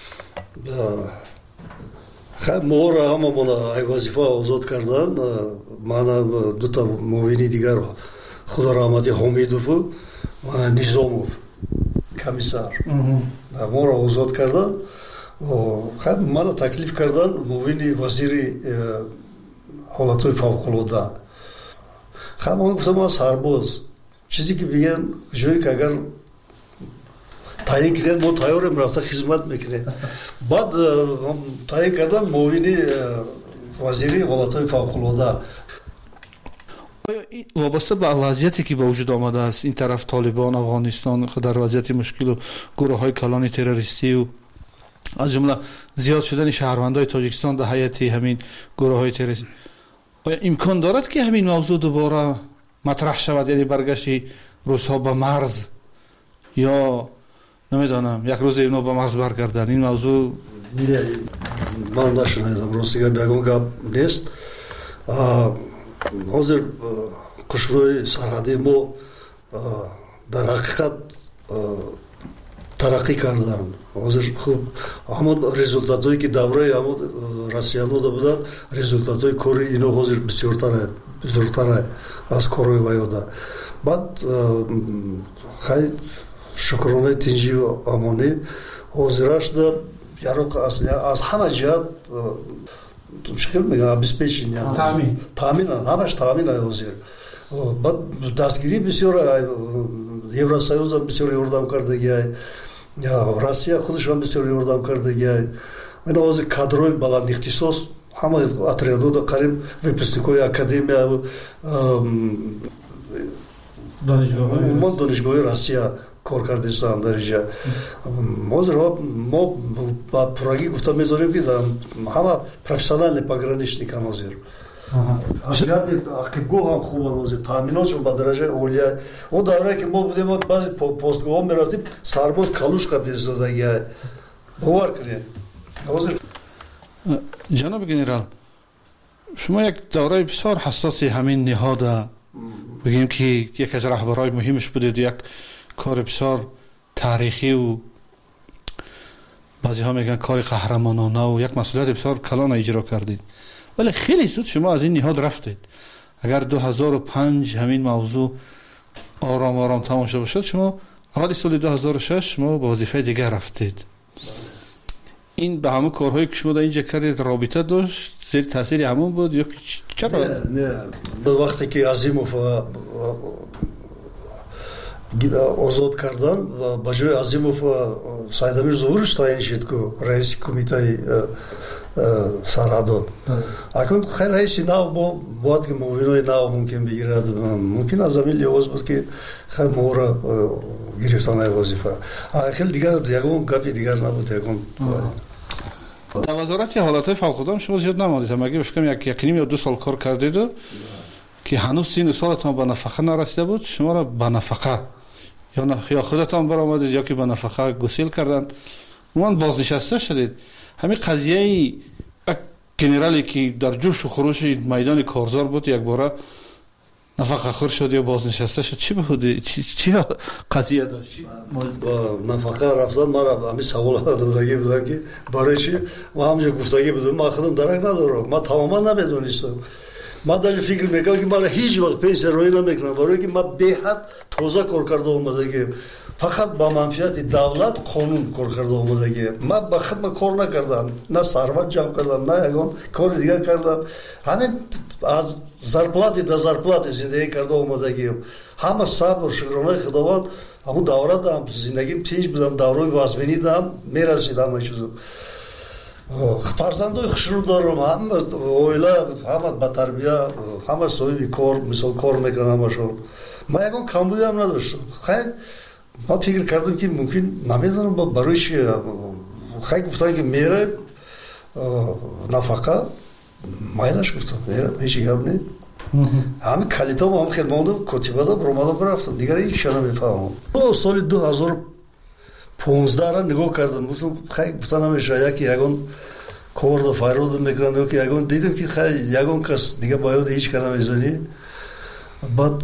[SPEAKER 22] خب ما را همه من وظیفه آزاد کردن. من دو تا معاونی دیگر خدا رحمتی حمیدوف و من نظاموف کمیسر ما را آزاد کردن. خب من تکلیف کردن معاون وزیر حالتهای فوق‌العاده. خب من گفتم من سرباز چیزی که بگن جایی که اگر تعیین کردن ما تیاریم رفته خدمت میکنه. بعد تعیین کردن معاون وزیر حالتهای فوق‌العاده.
[SPEAKER 12] وابسته به وضعیتی که به وجود آمده است این طرف طالبان افغانستان در وضعیت مشکل و گروه های کلان تروریستی و از جمله زیاد شدن شهروندای تاجیکستان در حیات همین گروه های تروریستی، آیا امکان دارد که همین موضوع دوباره مطرح شود، یعنی برگشت روس‌ها به مرز یا نمیدانم یک روز اینا به مرز برگردن؟ این موضوع
[SPEAKER 22] من نشنیدم، راستیگر بگم گپ نیست. حاضر خشونت سرحدی ما در حقیقت ترقی کردن. حاضر خوب همون رزولتاتایی که دوره همون روسیانو دا بودن، رزولتاتای کاری اینا حاضر بسیارتره بسیارتره از کارهای ویاده. بعد خیلی شکرانه تنجی و امانی حاضرش دا یارو از همه جهت شکل میگن обеспечение تامین تامین همش تامین حاضر. بعد دستگیری بسیار یوراسیوز هم بسیار یاردم کردگی روسیه خودش هم بسیار یاردم کردگی. من از کادرهای بلند اختصاص همه اتریادو دا قریب وипускникой академия ما دانشگاه روسیه کار کردیم در اینجا. ما ما با پراگی گفتم میذاریم که همه پروفسیونال پاگرانیشنیکان حاضر. اشیاء اخگاه هم خوب بود. تامیناتشون با درجه اولیه. اون دوره که ما بودیم بعضی پستگاه هم میرفتیم سرباز کالوش کاتیز دادگی. باور کنید. حاضر.
[SPEAKER 21] جناب گنرال، شما یک دوره بسیار حساسی همین نهاد بگیم که یک از رهبرای مهمش بودید، یک کار بسیار تاریخی و بعضی ها میگن کار قهرمانانه و یک مسئولیت بسیار کلان اجرا کردید، ولی خیلی زود شما از این نهاد رفتید. اگر دو هزار و پنج همین موضوع آرام آرام تمام شده باشد، شما اول سال دو هزار و شش شما به وظیفه دیگر رفتید. این به همه کارهایی که شما در اینجا کردید رابطه داشت؟ زیر تاثیر همون بود یا چرا؟
[SPEAKER 22] نه نه به وقتی که عظیموف آزاد کردن و به جای عظیموف سایدامیر ظهورش تعیین شد که رئیس کمیته سرحدات. اکنون خیلی رئیسی نو باید که معاونای نو ممکن بگیرد، ممکن از زمین لحاظ بود که خیلی مهره گرفتن وظیفه. خیلی دیگر یکم گپی دیگر نبود. یکم
[SPEAKER 21] در وزارت حالات فوق‌العاده شما زیاد نماندید، مگه فکر یک یک نیم یا دو سال کار کردید که هنوز سین سالتان به نفقه نرسیده بود، شما را به نفقه یا نه یا خودتان برآمدید یا که به نفقه گسیل کردند، اون بازنشسته شدید. همین قضیه گنرالی که در جوش و خروش میدان کارزار بود یک باره نفقه خور شد یا بازنشسته شد، چی بود؟ چی چی قضیه داشت؟
[SPEAKER 22] با نفقه رفتن مرا همین سوال دادگی بودن که برای چی؟ ما همونجا گفتگی بودم، ما خودم درک ندارم، ما تماما نمیدونستم. ما در فکر میکنم که مرا هیچ وقت پنسیون روی نمیکنم، برای که ما به حد تازه کار کرده اومدگی، فقط با منفعت دولت قانون کار کرده اومدگی. ما به خود کار نکردم، نه ثروت جمع کردم، نه یگان کار دیگه کردم. همین از зарплаты до зарплаты زندگی کرده اومدگی. همه صبر و شکرانه خداوند همون دوره دارم، زندگیم تیج بودم، دوره وزمینی دارم، میرسیدم همه چیزم. فرزندای خوشرو دارم، همه اویله، همه با تربیه، همه صاحب کار، مثال کار میکنم همشون. ما یکم کمبودی هم نداشتم. خیلی ما فکر کردم که ممکن نمیدونم برای چی، خیلی گفتن که میره نفقه مایلش گفتم میره هیچی گپ نی. همین کلیتام هم خیلی ماندم، کتیبه دا برامدم برفتم، دیگر هیچ نمیفهمم. دو سال دو هزار و پانزده را نگاه کردم، گفتم خیلی گفتن همیشه یکی یگان کار دا فایرود میکنن که یگان دیدم که خیلی یگان کس دیگه باید هیچ کنم میزنی. بعد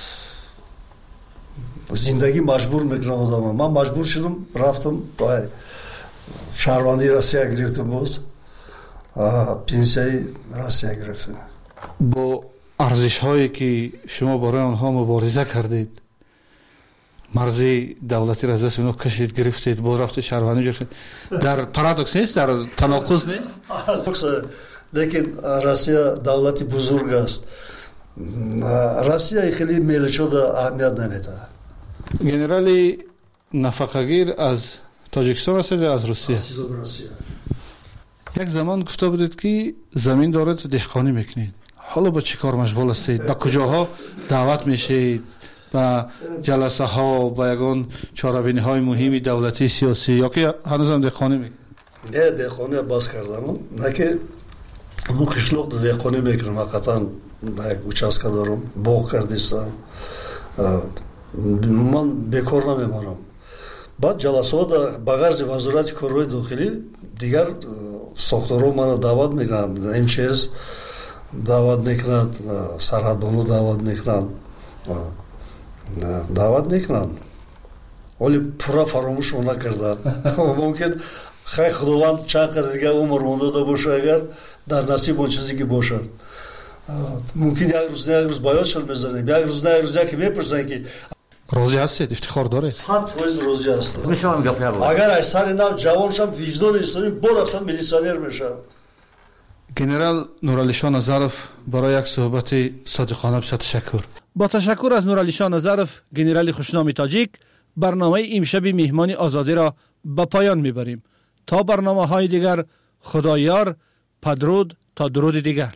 [SPEAKER 22] زندگی مجبور میکنم آدم. من مجبور شدم رفتم با شهروندی روسیه گرفتم، باز پنسیای روسیه گرفتم.
[SPEAKER 21] با ارزش هایی که شما برای آنها مبارزه کردید، مرزی دولتی را از دست اونها کشید گرفتید، باز رفتید شهروندی گرفتید، در پارادوکس نیست؟ در تناقض نیست؟
[SPEAKER 22] لیکن روسیه دولتی بزرگ است، روسیه خیلی میل شده اهمیت نمیده.
[SPEAKER 21] گنرالی نفقه‌گیر از تاجیکستان هستید یا از روسیه؟
[SPEAKER 22] از روسیه.
[SPEAKER 21] یک زمان گفته بودید که زمین دارید دهقانی میکنید، حالا با چی کار مشغول هستید؟ با کجاها دعوت میشید؟ با جلسه ها، با یگان چاره‌بینی های مهمی دولتی سیاسی، یا که هنوز هم دهقانی میکنید؟
[SPEAKER 22] نه دهقانی باز کردم، نه که اون قشلاق دهقانی میکنم، حقیقتا یک участка دارم، باغ کردیستم، من بیکار نمیمانم. بعد جلسات با غرض وزارت کارهای داخلی دیگر ساختارها من دعوت میکنند، ام چی اس دعوت میکنند، سرحدبانو دعوت میکنند، دعوت میکنند، ولی پورا فراموش نکردن. ممکن خیلی خداوند چند قدر دیگه عمر مونده داشته باشه، اگر در نصیب اون چیزی که باشد. ممکن یک روز نه یک روز باید شل بزنیم، یک روز نه یک روز که میپرسن که
[SPEAKER 21] راضی هستید؟ افتخار دارید؟
[SPEAKER 22] صد فیصد راضی هستم. اگر از سر نو جوان شم وجدان انسانی برفتم میلیسیونر میشم.
[SPEAKER 21] گنرال نورعلی شاه نظرف برای یک صحبت صادقانه بسیار تشکر.
[SPEAKER 12] با تشکر از نورعلی شاه نظرف گنرال خوشنام تاجیک، برنامه امشب مهمانی آزادی را به پایان میبریم. تا برنامه های دیگر، خدایار، پدرود تا درود دیگر.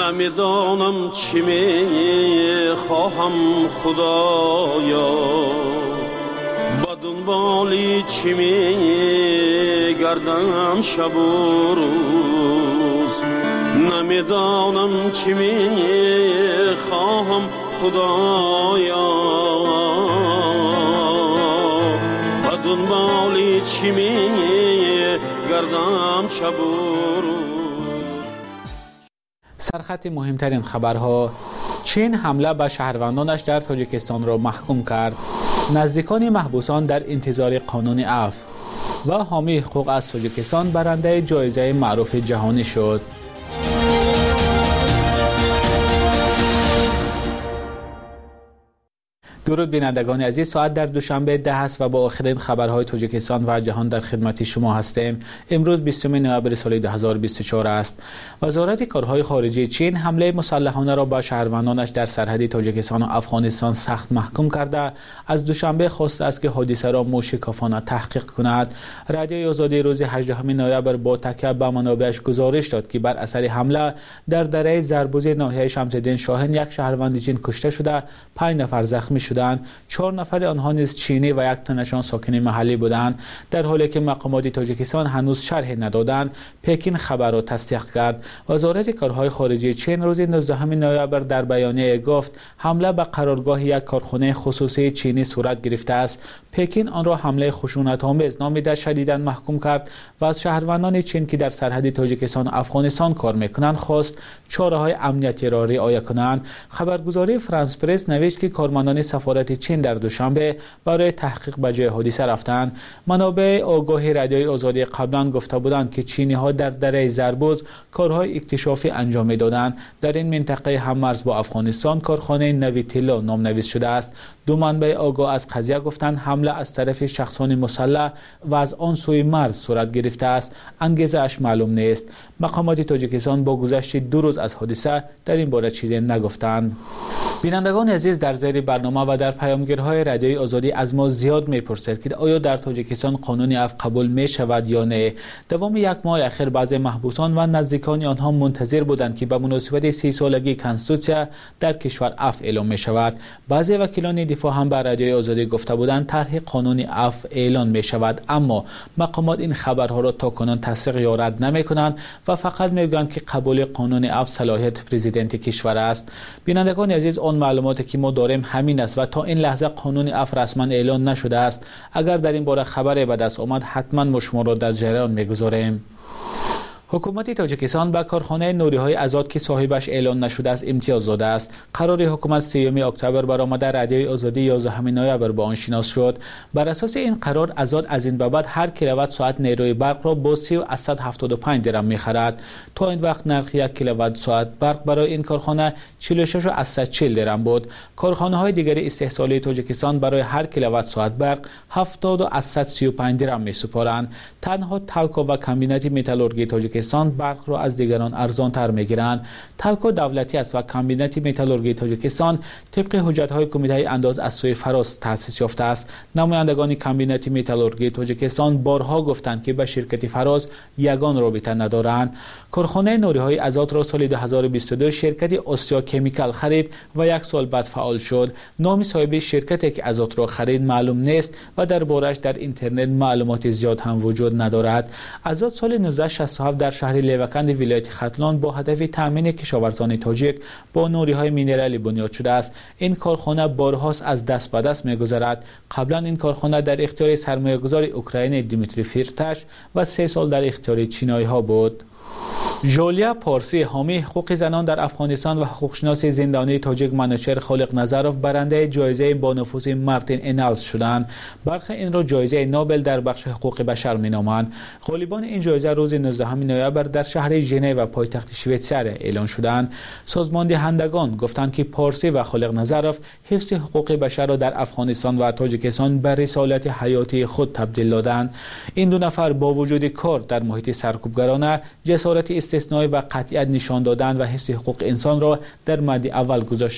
[SPEAKER 4] نمیدانم چی می خواهم خدایا با دنبالی چی می گردم شب و روز نمیدانم چی می خواهم خدایا با دنبالی چی می گردم شب و روز.
[SPEAKER 1] سرخط مهمترین خبرها: چین حمله به شهروندانش در تاجیکستان را محکوم کرد. نزدیکان محبوسان در انتظار قانون عفو و حامی حقوق از تاجیکستان برنده جایزه معروف جهانی شد. درود بینندگان عزیز، ساعت در دوشنبه ده است و با آخرین خبرهای تاجیکستان و جهان در خدمت شما هستیم. امروز بیستم نوامبر سال دو هزار و بیست و چهار است. وزارت کارهای خارجه چین حمله مسلحانه را به شهروندانش در سرحد تاجیکستان و افغانستان سخت محکوم کرده از دوشنبه خواسته است که حادثه را موشکافانه تحقیق کند. رادیوی آزادی روز هجدهم نوامبر با تکیه به منابعش گزارش داد که بر اثر حمله در دره زربوزی ناحیه شمس‌الدین شاهین یک شهروند چین کشته شده، پنج نفر زخمی شدند. چهار نفر آنها نیز چینی و یک تنشان ساکن محلی بودند. در حالی که مقامات تاجیکستان هنوز شرح ندادند، پکین خبر را تصدیق کرد. وزارت کارهای خارجه چین روز نوزدهم نوامبر در بیانیه گفت حمله به قرارگاه یک کارخانه خصوصی چینی صورت گرفته است. پکین آن را حمله خشونت‌آمیز نامیده، شدیداً محکوم کرد و از شهروندان چین که در سرحد تاجیکستان و افغانستان کار می‌کنند خواست چاره‌های امنیتی را رعایت کنند. خبرگزاری فرانس پرس نوشت که کارمندان سفارت چین در دوشنبه برای تحقیق به جای حادثه رفتند. منابع آگاهی رادیوی آزادی قبلا گفته بودند که چینی‌ها در دره زربوز کارهای اکتشافی انجام می‌دادند. در این منطقه هم مرز با افغانستان کارخانه نویتیلا نامنویس شده است. دو منبع آگاه از قضیه گفتند حمله از طرف شخصان مسلح و از آن سوی مرز صورت گرفته است. انگیزه اش معلوم نیست. مقامات تاجیکستان با گذشت دو روز از حادثه در این باره چیزی نگفتند. بینندگان عزیز، در زیر برنامه و در پیامگیرهای رادیوی آزادی از ما زیاد میپرسید که آیا در تاجیکستان قانون عفو قبول می شود یا نه. دوام یک ماه اخیر بعضی محبوسان و نزدیکان آنها منتظر بودند که به مناسبت سی سالگی کنستیتوسیا در کشور عفو اعلام می شود. بعضی وکیلان دفاع هم به رادیوی آزادی گفته بودند طرح قانون عفو اعلان می شود، اما مقامات این خبرها را تاکنون تصدیق یا رد نمی کنند و فقط میگویند که قبول قانون عفو صلاحیت پرزیدنت کشور است. بینندگان عزیز، آن معلوماتی که ما داریم همین است و تا این لحظه قانون عفو رسما اعلان نشده است. اگر در این باره خبری به دست آمد حتما ما شما را در جریان میگذاریم. حکومت تاجیکستان به کارخانه نوری‌های آزاد که صاحبش اعلان نشده است امتیاز داده است. قرار حکومت سیوم اکتبر برآمده رادیوی آزادی یازدهم نوامبر با آن شناس شد. بر اساس این قرار آزاد از این به بعد هر کیلووات ساعت نیروی برق را با سی و صد و هفتاد و پنج درم می‌خرد. تا این وقت نرخ یک کیلووات ساعت برق برای این کارخانه چهل و شش و صد و چهل درم بود. کارخانه‌های دیگری استحصالی تاجیکستان برای هر کیلووات ساعت برق هفتاد و صد و سی و پنج درم می‌سپارند. تنها تالکو و کمبینات متالورژی تاجیکستان برق را از دیگران ارزان تر میگیرند. تالکو دولتی است و کمبینات متالورژی تاجیکستان طبق حجت‌های کمیته انداز از سوی فراس تأسیس یافته است. نمایندگان کمبینات متالورژی تاجیکستان بارها گفتند که به شرکت فراس یگان رابطه ندارند. کارخانه نوری‌های آزاد را سال دو هزار و بیست و دو شرکت آسیا کمیکال خرید و یک سال بعد فعال شد. نام صاحب شرکتی که آزاد را خرید معلوم نیست و دربارش در اینترنت معلومات زیاد هم وجود ندارد. آزاد سال نوزده شصت و هفت در شهر لیوکند ولایت ختلان با هدف تامین کشاورزان تاجیک با نوری‌های مینرالی بنیاد شده است. این کارخانه بارهاست از دست به دست می‌گذرد. قبلا این کارخانه در اختیار سرمایه‌گذار اوکراینی دیمیتری فیرتاش و سه سال در اختیار چینایی‌ها بود. ژولیا پارسی، حامی حقوق زنان در افغانستان و حقوقشناس زندانی تاجیک منوچهر خالق نظروف برنده جایزه با نفوذ مارتین انالز شدند. برخی این را جایزه نوبل در بخش حقوق بشر مینامند. غالبان این جایزه روز نوزدهم نوامبر در شهر ژنو پایتخت شویتزر اعلان شدند. سازمان دهندگان گفتند که پارسی و خالق نظروف حفظ حقوق بشر را در افغانستان و تاجیکستان به رسالت حیاتی خود تبدیل دادند. این دو نفر با وجود کار در محیط سرکوبگرانه جسارت استثنایی و قطعیت نشان دادن و حفظ حقوق انسان را در مد اول گذاشتند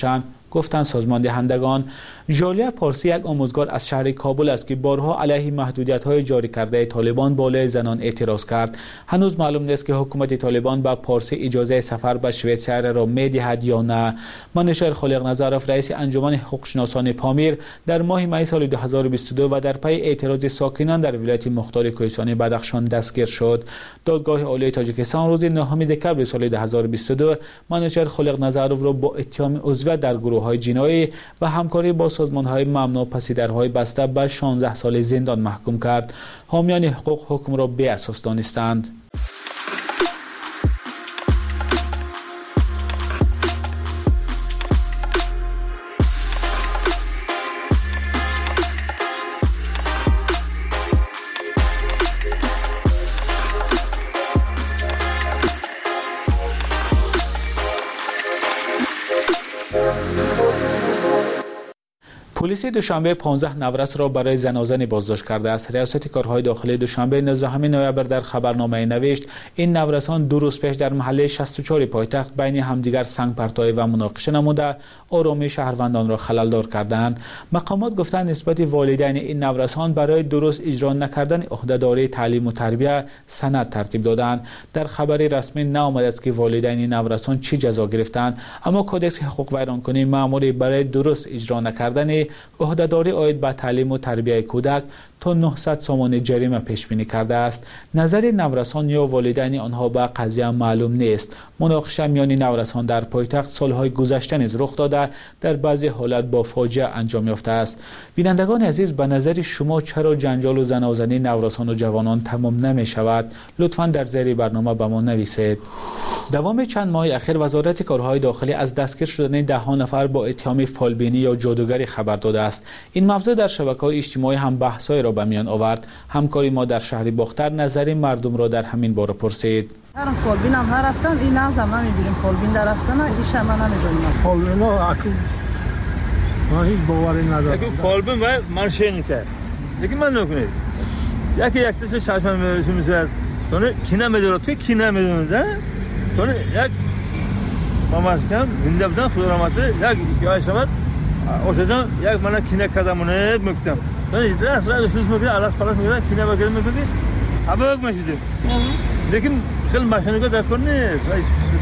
[SPEAKER 1] گفتند سازمان دهندگان. ژالیا پارسی یک آموزگار از شهر کابل است که بارها علیه محدودیت‌های جاری کرده طالبان بالای زنان اعتراض کرد. هنوز معلوم نیست که حکومت طالبان به پارسی اجازه سفر به شویتزر را می‌دهد یا نه. منوچهر خالق نظرов رئیس انجمن حقوقشناسان پامیر در ماه می سال دو هزار و بیست و دو و در پی اعتراض ساکنان در ولایت مختار کوهستانی بدخشان دستگیر شد. دادگاه عالی تاجیکستان روز نهم دکمبر سال دو هزار و بیست و دو منوچهر خالق نظرов را با اتهام عضویت در گروه‌های جنایی و همکاری با سازمان‌های ممنوع پسی درهای بسته به شانزده سال زندان محکوم کرد. حامیان حقوق حکم را بی اساس دانستند. پلیس دوشنبه پانزده نورس را برای زنازنی بازداشت کرده است. ریاست کارهای داخلی دوشنبه نوزدهم نوامبر در خبرنامه نوشت این نورسان دو روز پیش در محله شصت و چهار پایتخت بین همدیگر سنگ پرتابی و مناقشه نموده آرامی شهروندان را خللدار کردند. مقامات گفتند نسبت والدین این نورسان برای درست اجرا نکردن عهدهداری تعلیم و تربیت سند ترتیب دادند. در خبری رسمی نآمده است که والدین این نورسان چه جزا گرفتند، اما کدکس حقوق ویرانکنی مأموری برای درست اجرا نکردن عهدهداری عاید به تعلیم و تربیت کودک تا نهصد سامان جریمه پیش بینی کرده است. نظر نورسان یا والدین آنها به قضیه معلوم نیست. مناقشه میان نورسان در پایتخت سالهای گذشته نیز رخ داده در بعضی حالت با فاجعه انجام یافته است. بینندگان عزیز، به نظر شما چرا جنجال و زنازنی نورسان و جوانان تمام نمی شود؟ لطفاً در زیر برنامه به ما نویسید. دوام چند ماه اخیر وزارت کارهای داخلی از دستگیر شدن ده ها نفر با اتهام فالبینی یا جادوگری خبر داده است. این موضوع در شبکه‌های اجتماعی هم بحث‌های را به میان آورد. همکاری ما در شهر باختر نظر مردم را در همین باره پرسید.
[SPEAKER 2] هر فالبین هم هر رفتن این نظام نمی‌بینیم. فالبین در رفتن ایش هم نمی‌دونیم.
[SPEAKER 11] فالبینا اکی ما هیچ باوری ندارم.
[SPEAKER 3] اکی فالبین و منشینیته. یکی من نکنید. یکی یک تیشه ششم می‌شود. تونه کی نمی‌دونه تو کی نمی‌دونه. تونه یک ماماسکم زنده بودن خدا رحمته یک یای شود. اوشجان یک من کی نکردمونه میگم. تونه درست راست سوز میگه علاس پلاس میگه کی نمی‌گه میگه. اباگ میشه. لیکن خیلی ماشینگا دکور نیست. وای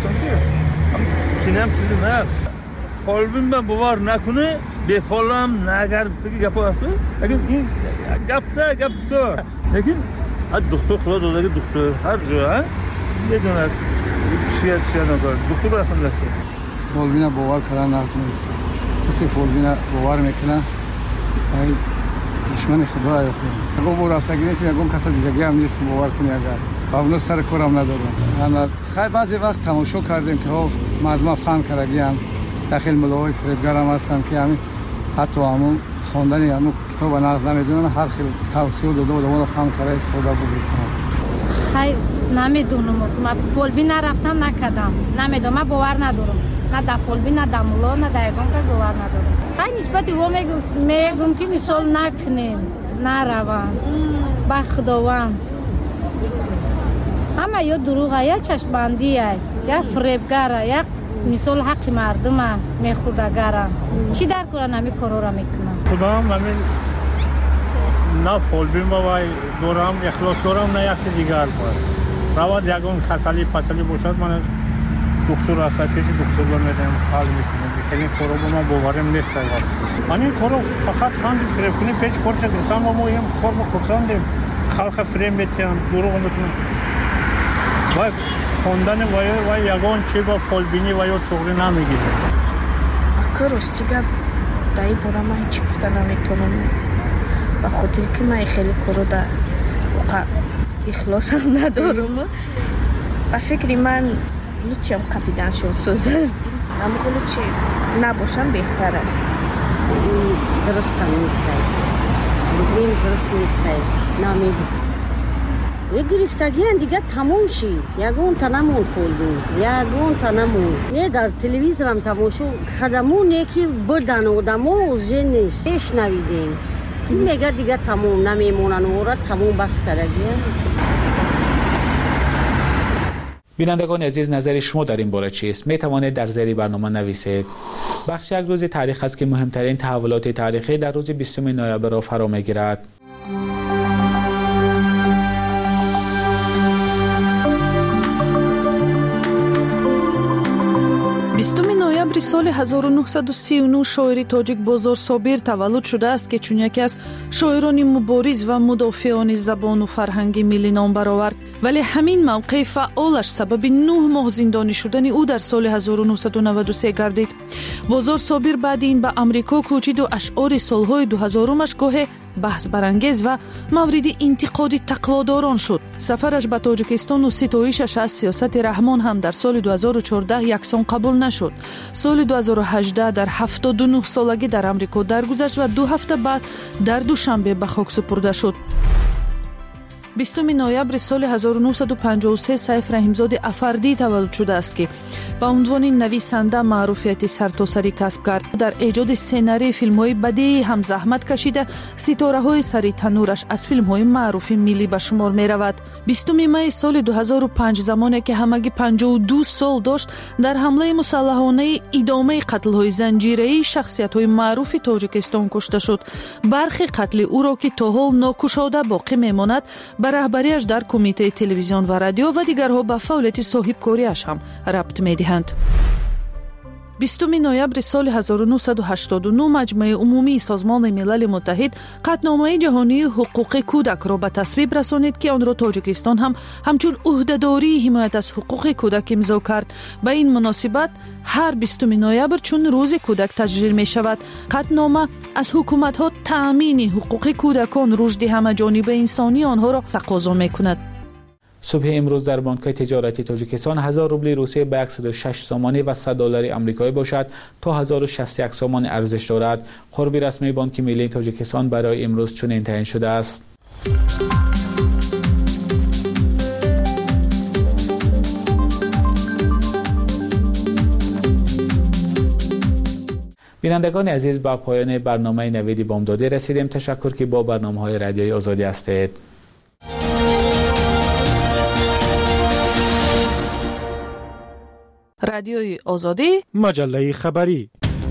[SPEAKER 3] کی نم چیزی نه. فالبین من باور نکنه به فالم نگرد دیگه گپ است. لیکن این گپ نه گپ تو. لیکن از دکتر خدا داده دکتر هر جا یه دونه چیه چیه نگار دکتر رسم دکتر.
[SPEAKER 15] فالبین باور کردن نیست. کسی فالبین باور میکنه ای دشمن خدا است. اگه باور است که نیست یکم کس دیگه هم نیست باور کنی اگر باور سر کارم ندارم. انا خیلی بعضی وقت تماشا کردیم که ها مردم فهم کردن داخل ملاهای فریبگر هم هستن که همین حتی همون خواندن همون کتاب ناز نمیدونن هر خیلی توصیه داده و دوباره فهم کرده استفاده بودن.
[SPEAKER 5] خیلی نمیدونم من فالبین نرفتم نکردم نمیدونم من باور ندارم نه در فالبین نه در مولا نه در یگان که باور ندارم. خیلی نسبتی و میگم که مثال نکنیم نروان با خداوند همه یا دروغه یا چشمبندیه یا فریبگره یا مثال حق مردم میخوردگره چی در کنن همی کارو را میکنن
[SPEAKER 6] خدا هم همین نه فالبین باید دورم اخلاص دورم نه یکی دیگر باید رواد یکون کسلی پسلی باشد من دکتر هسته پیش دکتر برمیدم حال میکنم این کارو با من باورم نیست من این کارو فقط فهمدیم فریب کنیم پیش کار کردیم ما ما این کار ما خورساندیم خلق فریب میتیم دروغ میتیم و خوندن و یگان چی با فالبینی و یا چغری نمیگیره
[SPEAKER 7] کاروس چیگه دایی برا من هیچی گفته نمیتونم و خاطر که من خیلی کارو در اخلاص هم ندارم و فکری من هیچی هم قپیدن شد سوز است اما خیلی چی نباشم بهتر است
[SPEAKER 24] این درست هم نیسته این درست نیسته نمیدونم یک گرفتگی هم دیگه تموم شید یکون تا نموند فالبین یکون تا نموند نه در تلویزیون هم تماشا خدمون یکی بردن آدمو زن نیست نشنویدیم این میگه دیگه تموم نمیمونن و را تموم بس کردگی
[SPEAKER 1] بینندگان عزیز، نظر شما در این باره چیست؟ می توانید در زیر برنامه نویسید. بخش یک روز تاریخ است که مهمترین تحولات تاریخی در روز بیستم نوامبر را فرا میگیرد.
[SPEAKER 8] بیستم نوامبر سال هزار و نهصد و سی و نه شاعری تاجیک بازار صابر تولد شده است که چون یکی از شاعران مبارز و مدافعان زبان و فرهنگ ملی نام برآورد، ولی همین موقع فعالش سبب نه ماه زندانی شدن او در سال هزار و نهصد و نود و سه گردید. بازار صابر بعد این به امریکا کوچید و اشعار سالهای دو هزارمش گاه بحث برانگیز و مورد انتقاد تقواداران شد. سفرش به تاجیکستان و ستایشش از سیاست رحمان هم در سال دو هزار و چهارده یکسان قبول نشد. سال دو هزار و هجده در هفتاد و نه سالگی در امریکا درگذشت و دو هفته بعد در دوشنبه به خاک سپرده شد. بیستم نوامبر سال هزار و نهصد و پنجاه و سه سیف رحیمزاده افردی تولد شده است که به عنوان نویسنده معروفیت سرتاسری کسب کرد. در ایجاد سناریوی فیلم‌های بدیعی هم زحمت کشیده. ستاره‌های سری تنورش از فیلم‌های معروف ملی به شمار می‌رود. بیستم می سال دو هزار و پنج زمانی که همگی پنجاه و دو سال داشت، در حمله مسلحانه ادامه قتل‌های زنجیره‌ای شخصیت‌های معروف تاجیکستان کشته شد. برخی قتل او را که تا حال ناکشاده باقی می‌ماند به رهبریش در کمیته تلویزیون و رادیو و دیگرها به فعالیت صاحبکاریش هم ربط می‌دهند. بیستم نوامبر سال هزار و نهصد و هشتاد و نه مجمع عمومی سازمان ملل متحد قطعنامه جهانی حقوق کودک را به تصویب رسانید که آن را تاجیکستان هم همچون عهده‌داری حمایت از حقوق کودک امضا کرد. به این مناسبت هر بیستم نوامبر چون روز کودک تجلیل می شود. قطعنامه از حکومت‌ها تأمین حقوق کودکان، رشد همه‌جانبه انسانی آنها را تقاضا می‌کند.
[SPEAKER 1] صبح امروز در بانک‌های تجارتی تاجیکستان هزار روبل روسیه به صد و شش سامانه و صد دلار آمریکایی باشد تا هزار و شصت و یک سامانه ارزش دارد. قرب رسمی بانک ملی تاجیکستان برای امروز چنین تعیین شده است. بینندگان عزیز، با پایان برنامه نوید بامدادی رسیدیم. تشکر که با برنامه‌های رادیوی آزادی هستید.
[SPEAKER 8] رادیوی آزادی،
[SPEAKER 9] مجله خبری.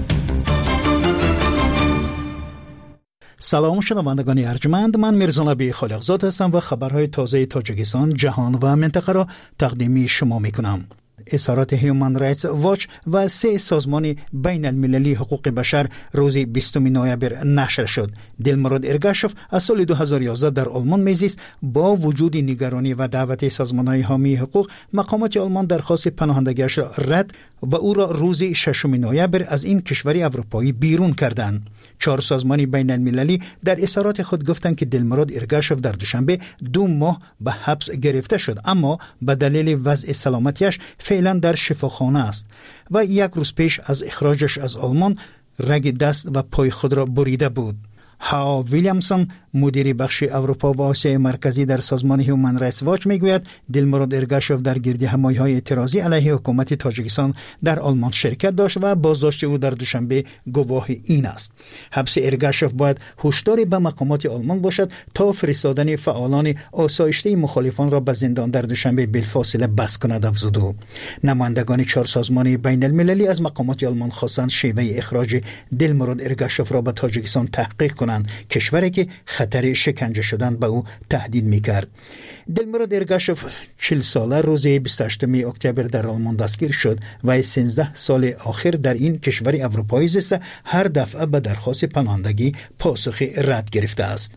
[SPEAKER 9] سلام شنوندگان ارجمند، من میرزا خالقزاد هستم و خبرهای تازه تاجیکستان، جهان و منطقه را تقدیم شما میکنم. اظهارات هیومن رایتس واچ و سه سازمان بین المللی حقوق بشر روز بیستم نوامبر نشر شد. دلمراد ارگاشوف از سال دو هزار و یازده در آلمان میزیست. با وجود نگرانی و دعوت سازمان‌های حامی حقوق، مقامات آلمان درخواست پناهندگیش را رد و او را روز ششم نوامبر از این کشور اروپایی بیرون کردند. چهار سازمان بین المللی در اظهارات خود گفتند که دلمراد ارگاشوف در دوشنبه دو ماه به حبس گرفته شد، اما به دلیل وضع سلامتیش فعلا در شفاخانه است و یک روز پیش از اخراجش از آلمان رگ دست و پای خود را بریده بود. ها ویلیامسون، مدیر بخش اروپا و آسیای مرکزی در سازمان هیومن رایتس واچ میگوید دلمراد ارگاشوف در گردی همایی‌های اعتراضی علیه حکومت تاجیکستان در آلمان شرکت داشت و بازداشت او در دوشنبه گواه این است. حبس ارگاشوف باید هشداری به مقامات آلمان باشد تا فرستادن فعالان آسایشته مخالفان را به زندان در دوشنبه بلافاصله بس کند افزود او. نمایندگان چهار سازمان بین المللی از مقامات آلمان خواستند شیوه اخراج دلمراد ارگاشوف را به تاجیکستان تحقیق کنند، کشوری که خطر شکنجه شدن به او تهدید میکرد. دلمراد ارگاشوف چهل ساله روز بیست و هشتم اکتبر در آلمان دستگیر شد و سیزده سال آخر در این کشور اروپایی زیسته. هر دفعه به درخواست پناهندگی پاسخ رد گرفته است.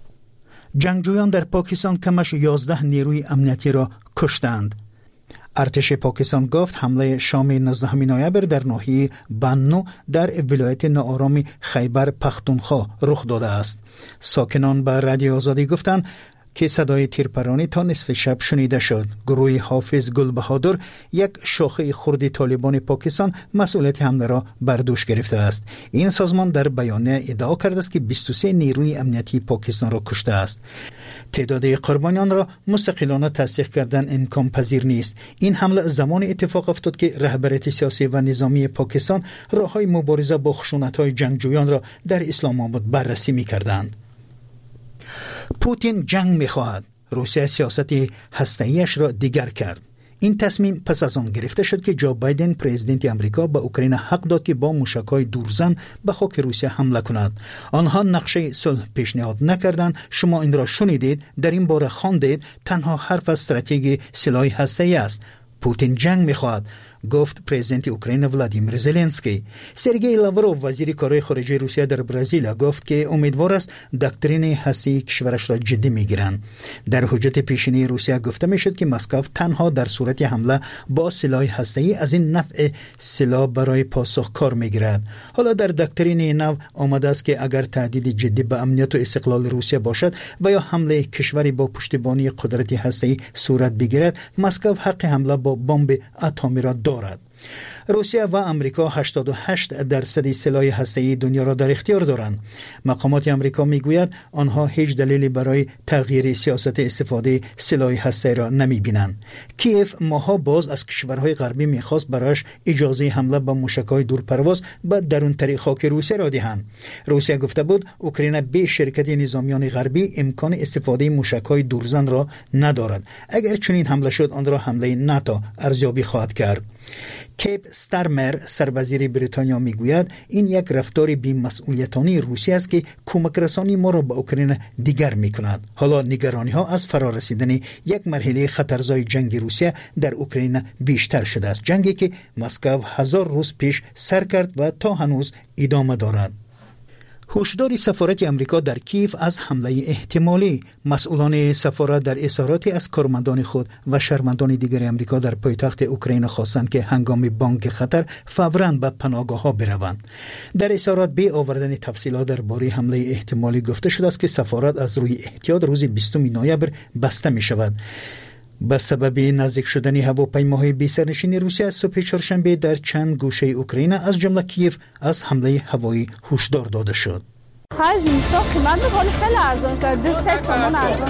[SPEAKER 9] جنگجویان در پاکستان کمش یازده نیروی امنیتی را کشتند. ارتش پاکستان گفت حمله شام نوزدهم نوامبر در ناحیه بنو در ولایت ناآرام خیبر پختونخوا رخ داده است. ساکنان به رادیو آزادی گفتند که صدای تیرپرانی تا نصف شب شنیده شد. گروه حافظ گل بهادر، یک شاخه خرد طالبان پاکستان، مسئولیت حمله را بر دوش گرفته است. این سازمان در بیانیه ادعا کرده است که بیست و سه نیروی امنیتی پاکستان را کشته است. تعداد قربانیان را مستقلانه تصدیق کردن امکان پذیر نیست. این حمله زمان اتفاق افتاد که رهبریت سیاسی و نظامی پاکستان راههای مبارزه با خشونت‌های جنگجویان را در اسلام آباد بررسی می‌کردند. پوتین جنگ می‌خواهد. روسیه سیاست هسته‌ایش را دیگر کرد. این تصمیم پس از آن گرفته شد که جو بایدن پرزیدنت آمریکا به اوکراین حق داد که با موشک‌های دورزن به خاک روسیه حمله کند. آنها نقشه صلح پیشنهاد نکردند. شما این را شنیدید، در این باره خواندید. تنها حرف از استراتژی سلاح هسته‌ای است. پوتین جنگ می‌خواهد، گفت پرزیدنت اوکراین ولادیمیر زلنسکی. سرگئی لاوروف وزیر کارهای خارجه روسیه در برزیل گفت که امیدوار است دکترین هسته‌ای کشورش را جدی میگیرند. در حجت پیشینی روسیه گفته میشد که مسکو تنها در صورت حمله با سلاح هسته‌ای از این نوع سلاح برای پاسخ کار میگیرد. حالا در دکترین نو آمده است که اگر تهدید جدی به امنیت و استقلال روسیه باشد و یا حمله کشوری با پشتیبانی قدرت هسته‌ای صورت بگیرد، مسکو حق حمله با بمب اتمی را دارد. روسیه و آمریکا هشتاد و هشت درصد سلاح هسته‌ای دنیا را در اختیار دارند. مقامات آمریکا میگویند آنها هیچ دلیلی برای تغییر سیاست استفاده سلاح هسته‌ای را نمیبینند. کیف ماها باز از کشورهای غربی میخواست برایش اجازه حمله با موشک‌های دورپرواز به درونتری خاک روسیه را دهند. روسیه گفته بود اوکراین به شرکت نظامیان غربی امکان استفاده موشک‌های دورزن را ندارد. اگر چنین حمله شد آن را حمله ناتو ارزیابی خواهد کرد. کیپ ستارمر سروزیر بریتانیا میگوید این یک رفتار بی‌مسئولیتانه روسیه است که کمک رسانی ما را به اوکراین دیگر میکند. حالا نگرانی ها از فرارسیدن یک مرحله خطرزای جنگ روسیه در اوکراین بیشتر شده است، جنگی که مسکو هزار روز پیش سر کرد و تا هنوز ادامه دارد. هشدار سفارت آمریکا در کیف از حمله احتمالی. مسئولان سفارت در اظهاراتی از کارمندان خود و شهروندان دیگر آمریکا در پایتخت اوکراین خواستند که هنگام بانگ خطر فوراً به پناهگاه‌ها بروند. در اظهارات به آوردن تفصیلات درباره حمله احتمالی گفته شده است که سفارت از روی احتیاط روز بیستم نوامبر بسته می شود. به سبب نزدیک شدن هواپیماهای بی سرنشین روسیه از صبح چهارشنبه در چند گوشه اوکراین از جمله کیف از حمله هوایی هشدار داده شد.
[SPEAKER 2] خرج اینستا قیمت می‌کنه خیلی ارزان شده، سه تومان ارزان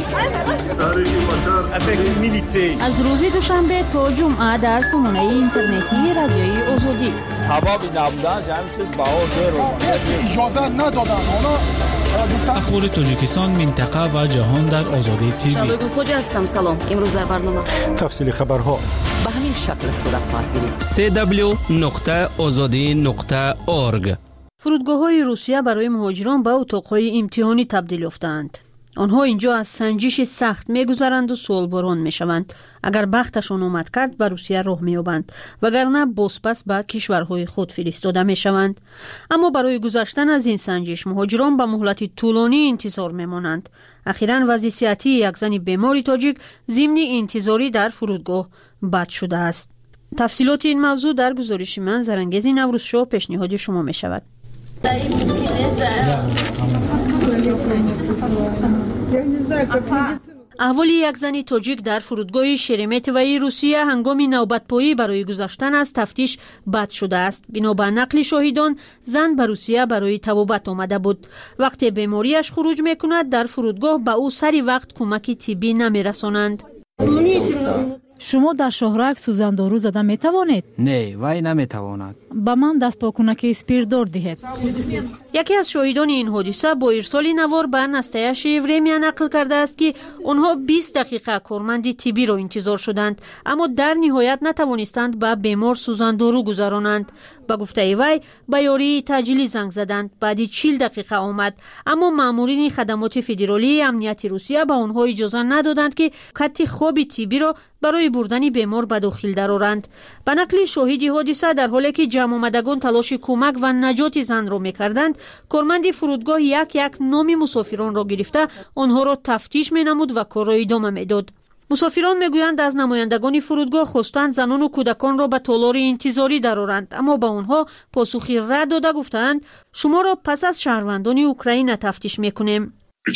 [SPEAKER 2] شده.
[SPEAKER 14] از روز دوشنبه تا جمعه در سامانه اینترنتی رادیوی آزادی.
[SPEAKER 3] سبب نبودن همین چیز بها
[SPEAKER 11] اجازه ندادن.
[SPEAKER 10] اخبار تاجیکستان، منطقه و جهان در آزادی تیوی.
[SPEAKER 13] شبگون فوجی هستم. سلام. امروز در برنامه
[SPEAKER 10] تفصیل خبرها
[SPEAKER 13] به همین شکل صورت خواهد گرفت.
[SPEAKER 10] سه دبلیو نقطه آزادی نقطه اورگ.
[SPEAKER 16] فرودگاه‌های روسیه برای مهاجران به اتاق‌های امتحانی تبدیل یافتند. آنها اینجا از سنجش سخت می‌گذرند و سوالباران می‌شوند. اگر بختشان اومد کرد به روسیه راه می‌یابند، وگرنه بازپس به کشورهای خود فرستاده می‌شوند. اما برای گذشتن از این سنجش مهاجران به مهلت طولانی انتظار می‌مانند. اخیراً وضع صحتی یک زن بیمار تاجیک ضمن انتظاری در فرودگاه بد شده است. تفصیلات این موضوع در گزارش من زرنگز نوروزشو پیشنهاد شما می‌شود. احوال یک زن تاجیک در فرودگاه شرمتوی روسیه هنگام نوبت‌پایی برای گذشتن از تفتیش بد شده است. بنابر نقل شاهدان زن به روسیه برای طبابت آمده بود. وقتی بیماریش خروج میکند در فرودگاه به او سری وقت کمک طبی نمیرسانند.
[SPEAKER 14] شما در شهرک سوزندارو زده می توانید؟
[SPEAKER 18] نه، وای نمی تواند.
[SPEAKER 14] با من دست پاکونک اسپیردار دهید.
[SPEAKER 16] یکی از شاهدان این حادثه با ارسال نوار به نستایش ورمیا نقل کرده است که آنها بیست دقیقه کارمند طبی را انتظار شدند، اما در نهایت نتوانستند به بیمار سوزندارو گذرانند. به گفته وی به یاری تجلی زنگ زدند. بعد چهل دقیقه آمد، اما مامورین خدمات فدرالی امنیت روسیه به آنها اجازه ندادند که خط خواب طبی را برای بردن بیمار به داخل درآورند. به نقل شاهدی حادثه در حالی که جمع آمدگان تلاش کمک و نجات زن را می‌کردند، کارمند فرودگاه یک یک نام مسافران را گرفته آنها را تفتیش می‌نمود و کار را ادامه می‌داد. مسافران میگویند از نمایندگان فرودگاه خواستند زنان و کودکان را به تالار انتظاری درآورند، اما به آنها پاسخی رد داده گفتند شما را پس از شهروندان اوکراین تفتیش می‌کنیم.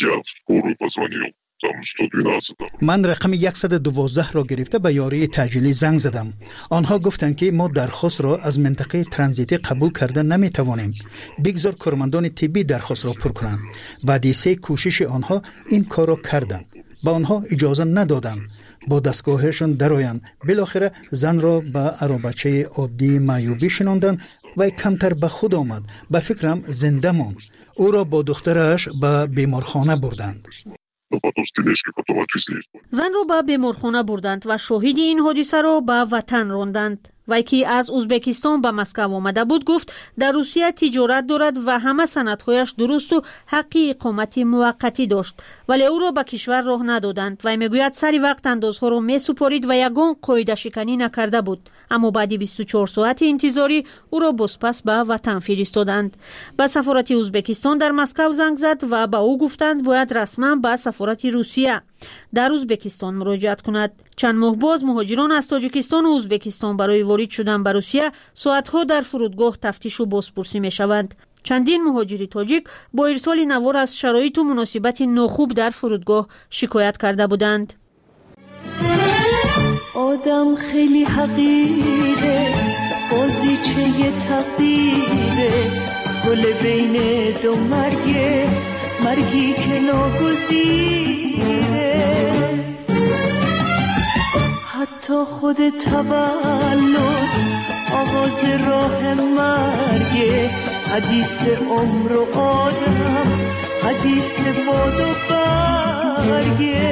[SPEAKER 9] من رقم صد و دوازده را گرفته به یاری تجلی زنگ زدم. آنها گفتند که ما درخواست را از منطقه ترانزیتی قبول کرده نمی توانیم. بگذار کارمندان طبی درخواست را پر کنند. بعد سه کوشش آنها این کار را کردند. با آنها اجازه ندادند با دستگاهشان درآیند. بالاخره زن را به عربچه عادی معیوبی شناندند و کمتر به خود آمد. به فکرم زنده ماند. او را با دخترش به بیمارخانه بردند.
[SPEAKER 16] занро ба беморхона бурданд ва шоҳиди ин ҳодисаро ба ватан ронданд. вай ки аз узбекистон ба Москав омада буд гуфт дар Русия тиҷорат дорад ва ҳама санадҳояш дурусту ҳаққи иқомати муваққатӣ дошт, вале ӯро ба кишвар роҳ надоданд. вай мегӯяд сари вақт андозҳоро месупорид ва ягон қоидашиканӣ накарда буд, аммо баъди бисту чор соати интизорӣ ӯро бозпас ба ватан фиристоданд. ба сафорати Узбекистон дар Москав занг зад ва ба ӯ гуфтанд бояд расман ба сафорати Русия дар Узбекистон муроҷиат кунад. чанд моҳ боз муҳоҷирон аз Тоҷикистону Узбекистон барои ворид шудан ба Русия соатҳо дар фурудгоҳ тафтишу бозпурсӣ мешаванд. чандин муҳоҷири тоҷик бо ирсоли навор аз шароиту муносибати нохуб дар фурудгоҳ шикоят карда буданд.
[SPEAKER 17] آدم خیلی حقیره بازیچه تقدیره گل بین دو مرگه مرگی که ناگزیره حتی خود تولد آغاز راه مرگه حدیث عمر و آدم حدیث باد و برگه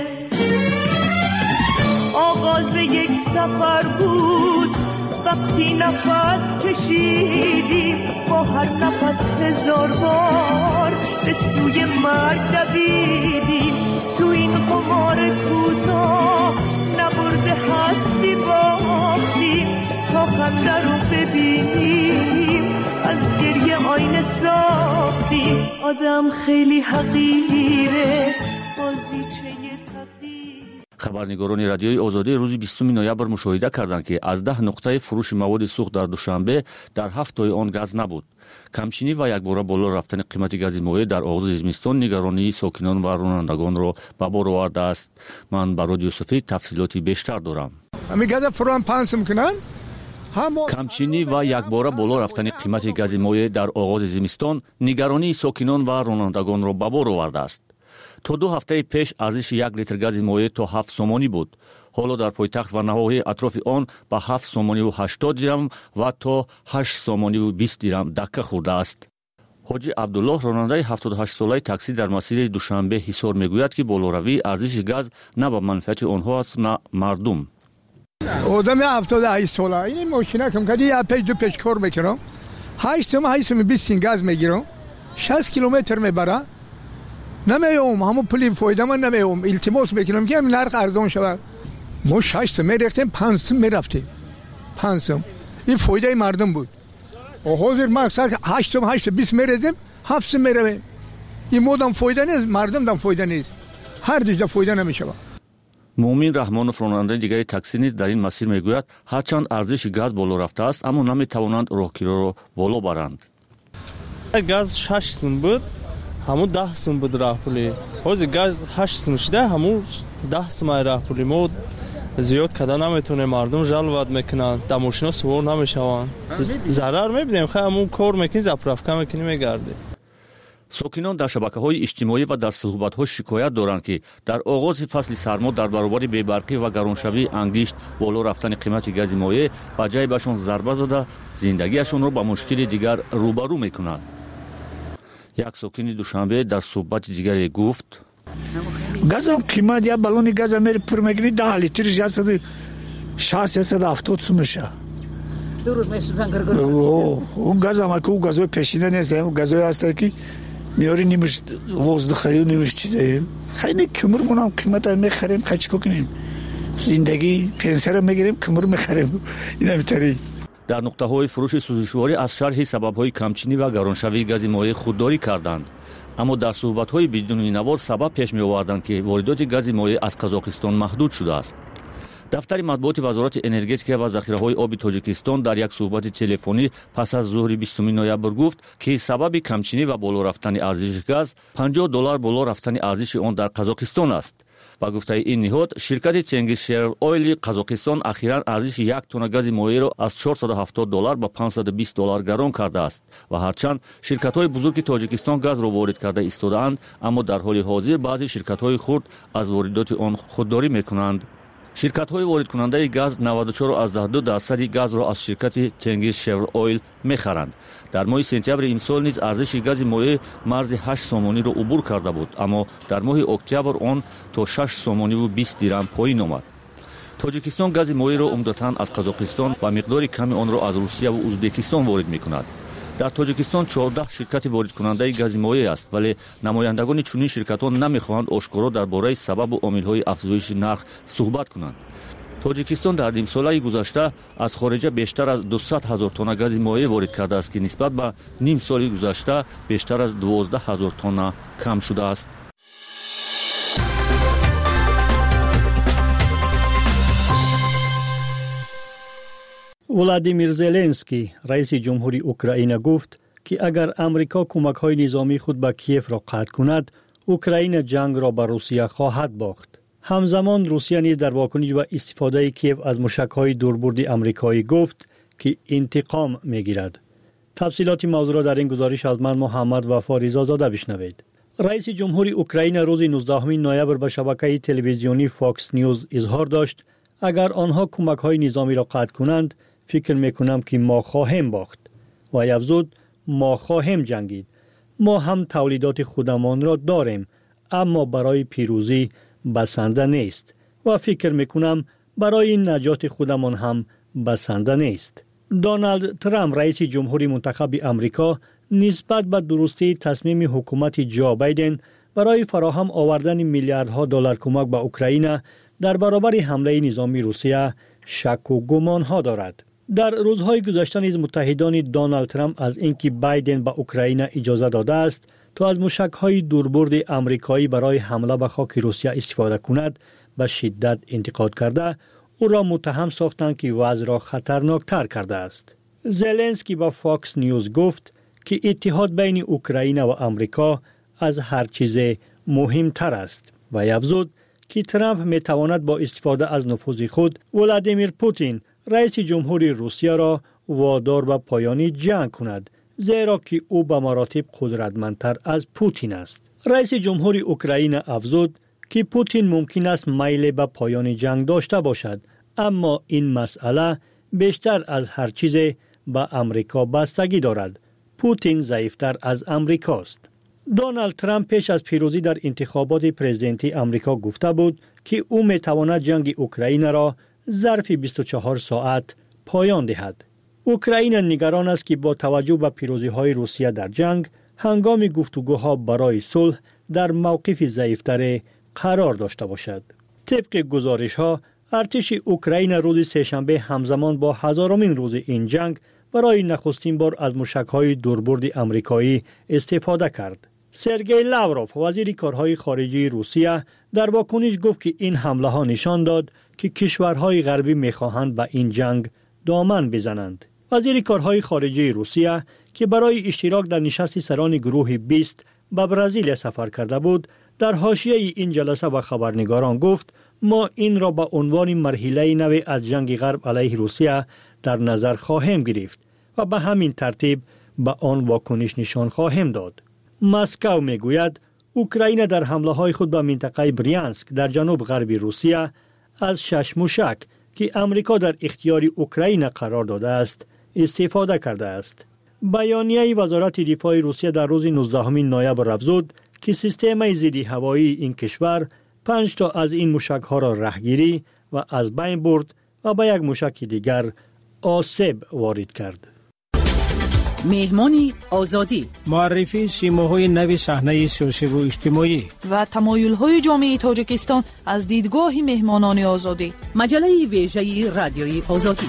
[SPEAKER 17] آغاز یک سفر بود وقتی نفس کشیدیم با هر نفس هزار بار به سوی مرگ دویدیم تو این قمار کوتاه نبرده هستی باختیم تا خنده رو ببینیم از گریه آینه ساختیم آدم خیلی حقیره بازیچه
[SPEAKER 19] хабарнигорони радиои озодӣ рӯзи бистуми ноябр мушоҳида карданд ки аз даҳ нуқтаи фурӯши маводи сӯхт дар душанбе дар ҳафтои он газ набуд. камчинӣ ва якбора боло рафтани қимати гази моеъ дар оғози зимистон нигаронии сокинон ва ронандагонро ба бор овардааст. ман бароди юсуфӣ тафсилоти бештар дорам. камчинӣ ва якбора боло рафтани қимати гази моеъ дар оғози зимистон нигаронии сокинон ва ронандагонро ба бор овардааст. то ду ҳафтаи пеш арзиши як литр гази моеъ то ҳафт сомонӣ буд. ҳоло дар пойтахт ва наҳоҳии атрофи он ба ҳафт сомониву ҳаштод дирам ва то ҳашт сомониву бист дирам дакка хӯрдааст. ҳоҷи абдуллоҳ ронандаи ҳафтоду ҳашт солаи таксӣ дар масири душанбе ҳисор мегӯяд ки болоравии арзиши газ на ба манфиати онҳо аст на мардум.
[SPEAKER 11] одами ҳафтоду ҳашт сола ин мошинакам кади як пеш ду пеш кор мекунам ҳашт сома ҳашт сома бист син газ мегирам шаст километр мебара намеём ҳамон пули фоида ман намеём илтимос мекунам ки ҳамин нарх арзон шавад. мо шаш сум мерехтем панҷ сум мерафтем панҷ сум ин фоидаи мардум буд. ҳозир мақсад ҳашт сум ҳашт бист мерезем ҳафт сум меравем. ин модам фоида нест мардумдам фоида нест ҳар душда фоида намешавад.
[SPEAKER 19] муъмин раҳмонов ронандаи дигари таксӣ низ дар ин масир мегӯяд ҳарчанд арзиши газ боло рафтааст аммо наметавонанд роҳкироро боло баранд.
[SPEAKER 20] газ шаш сум буд ҳамун даҳ сум буд раҳпули ҳозир газ ҳашт сум шуда ҳамун даҳ сумаи раҳпули мо зиёд карда наметавонем мардум жаловат мекунанд дар мошино сувор намешаванд зарар мебинем хай ҳамун кор мекунӣ заправка мекунӣ мегардӣ.
[SPEAKER 19] сокинон дар шабакаҳои иҷтимоӣ ва дар суҳбатҳо шикоят доранд ки дар оғози фасли сармо дар баробари бебарқӣ ва гароншавии ангишт боло рафтани қимати гази моеъ ба ҷайбашон зарба зада зиндагиашонро ба мушкили дигар рӯбарӯ мекунад. як сокини душанбе дар суҳбати дигаре гуфт
[SPEAKER 23] газам қимат як баллони газа мери пур мекунӣ даҳ литриш яксаду шаст яксаду ҳафтод сум меша. он газам аку газои пешина нест газое аста ки миёри нимуш воздухаю нимуш чизае хайне кӯмур монам қимата мехарем хай чико кунем зиндагӣ пенсияро мегирем кӯмур мехарем инамитари.
[SPEAKER 19] дар нуқтаҳои фурӯши сӯзишворӣ аз шарҳи сабабҳои камчинӣ ва гароншавии гази моеъ худдорӣ карданд, аммо дар суҳбатҳои бидуни навор сабаб пеш меоварданд ки воридоти гази моеъ аз Қазоқистон маҳдуд шудааст. дафтари матбуоти вазорати энергетика ва захираҳои оби Тоҷикистон дар як суҳбати телефонӣ пас аз зуҳри бистуми ноябр гуфт ки сабаби камчинӣ ва боло рафтани арзиши газ панҷоҳ доллар боло рафтани арзиши он дар Қазоқистон аст. ба гуфтаи ин ниҳод ширкати Тенгиз Шерл Ойли Қазоқистон ахиран арзиши як тонна гази моеъро аз чорсаду ҳафтод доллар ба панҷсаду бист доллар гарон кардааст ва ҳарчанд ширкатҳои бузурги Тоҷикистон газро ворид карда истодаанд, аммо дар ҳоли ҳозир баъзе ширкатҳои хурд аз воридоти он худдорӣ мекунанд. ширкатҳои воридкунандаи газ навод و چهار ازده دو درصد газ ро аз ширкати Teнгиз Chevron Oil мехаранд. дар моҳи сентябри имсол низ арзиши гази моеъ марзи ҳашт сомониро убур карда буд, аммо дар моҳи октябр он то шаш сомониву бист дирам поин омад. тоҷикистон гази моеъро умдатан аз Қазоқистон ва миқдори ками онро аз Русия ва Узбекистон ворид мекунад. дар тоҷикистон чордаҳ ширкати воридкунандаи гази моеъ аст, вале намояндагони чунин ширкатон намехоҳанд ошкоро дар бораи сабабу омилҳои афзоиши нарх суҳбат кунанд. тоҷикистон дар нимсолаи гузашта аз хориҷа бештар аз дусад ҳазор тонна гази моеъ ворид кардааст, ки нисбат ба ним соли гузашта бештар аз дувоздаҳ ҳазор тонна кам шудааст.
[SPEAKER 9] владимир зеленский раиси ҷумҳури Украина гуфт, ки агар Амрико кӯмакҳои низомии худ ба Киевро қатъ кунад, Украина ҷангро ба Русия хоҳад бохт. ҳамзамон Русия низ дар вокуниш ба истифодаи Киев аз мушакҳои дурбурди амрикоӣ гуфт, ки интиқом мегирад. тафсилоти мавзӯъро дар ин гузориш аз ман Муҳаммад Вафо Ризозода бишнавед. раиси ҷумҳури Украина рӯзи нуздаҳуми ноябр ба шабакаи телевизионӣ Fox News изҳор дошт: агар онҳо кӯмакҳои низомиро қатъ кунанд, фикр мекунам, ки мо хоҳем бохт. ва афзуд: мо хоҳем ҷангид. мо ҳам тавлидоти худамонро дорем, аммо барои пирӯзӣ басанда нест. ва фикр мекунам барои наҷоти худамон ҳам басанда нест. Доналд Трамп раиси ҷумҳури мунтахаби Амрико нисбат ба дурустии тасмими ҳукумати Ҷо Байден барои фароҳам овардани миллиардҳо доллар кӯмак ба Украина дар баробари ҳамлаи низомии Русия шакку гумонҳо дорад. дар рӯзҳои гузашта низ муттаҳидони Доналд Трамп аз ин ки Байден ба Украина иҷоза додааст то аз мушакҳои дурбурди амрикоӣ барои ҳамла ба хоки Русия истифода кунад, ба шиддат интиқод карда, ӯро муттаҳам сохтанд, ки вазъро хатарноктар кардааст. Зеленский ба Fox News гуфт, ки иттиҳод байни Украина ва Амрико аз ҳар чизе муҳимтар аст. ва афзуд, ки Трамп метавонад бо истифода аз нуфузи худ Владимир Путин раиси ҷумҳури Русияро водор ба поёни ҷанг кунад, зеро ки ӯ ба маротиб қудратмандтар аз Путин аст. раиси ҷумҳури Украина афзуд, ки Путин мумкин аст майле ба поёни ҷанг дошта бошад, аммо ин масъала бештар аз ҳар чизе ба Амрико бастагӣ дорад. Путин заифтар аз Амрикост. Доналд Трамп пеш аз пирӯзӣ дар интихоботи президентии Амрико гуфта буд, ки ӯ метавонад ҷанги Украинаро зарфи бисту чаҳор соат поён диҳад. Украина нигарон аст, ки бо таваҷҷӯҳ ба пирӯзиҳои Русия дар ҷанг, ҳангоми гуфтугӯҳо барои сулҳ дар мавқифи заифтаре қарор дошта бошад. طبق گزارش‌ها ارتش اوکراین روز سه‌شنبه همزمان با هزارمین روز این جنگ برای نخستین بار از موشک‌های دوربرد آمریکایی استفاده کرد. سرگئی لاوروف وزیر کارهای خارجه روسیه در واکنش گفت که این حمله‌ها نشان داد که کشورهای غربی می‌خواهند به این جنگ دامن بزنند. وزیر کارهای خارجه روسیه که برای اشتراک در نشست سران گروه بیست به برزیل سفر کرده بود، در حاشیه این جلسه با خبرنگاران گفت ما این را به عنوان مرحله نو از جنگ غرب علیه روسیه در نظر خواهیم گرفت و به همین ترتیب به آن واکنش نشان خواهیم داد. مسکو میگوید اوکراین در حمله های خود به منطقه بریانسک در جنوب غربی روسیه از شش موشک که امریکا در اختیار اوکراین قرار داده است استفاده کرده است. بیانیه وزارت دفاع روسیه در روز نوزدهم نوامبر افزود که سیستم ضد هوایی این کشور پنج تا از این موشک ها را رهگیری و از بین برد و به یک موشک دیگر آسیب وارد کرد.
[SPEAKER 14] مهمانی آزادی،
[SPEAKER 10] معرفی سیماهای نو صحنه سیاسی و اجتماعی
[SPEAKER 8] و تمایل‌های جامعه تاجیکستان از دیدگاه مهمانان آزادی.
[SPEAKER 14] مجله ویژه رادیوی آزادی.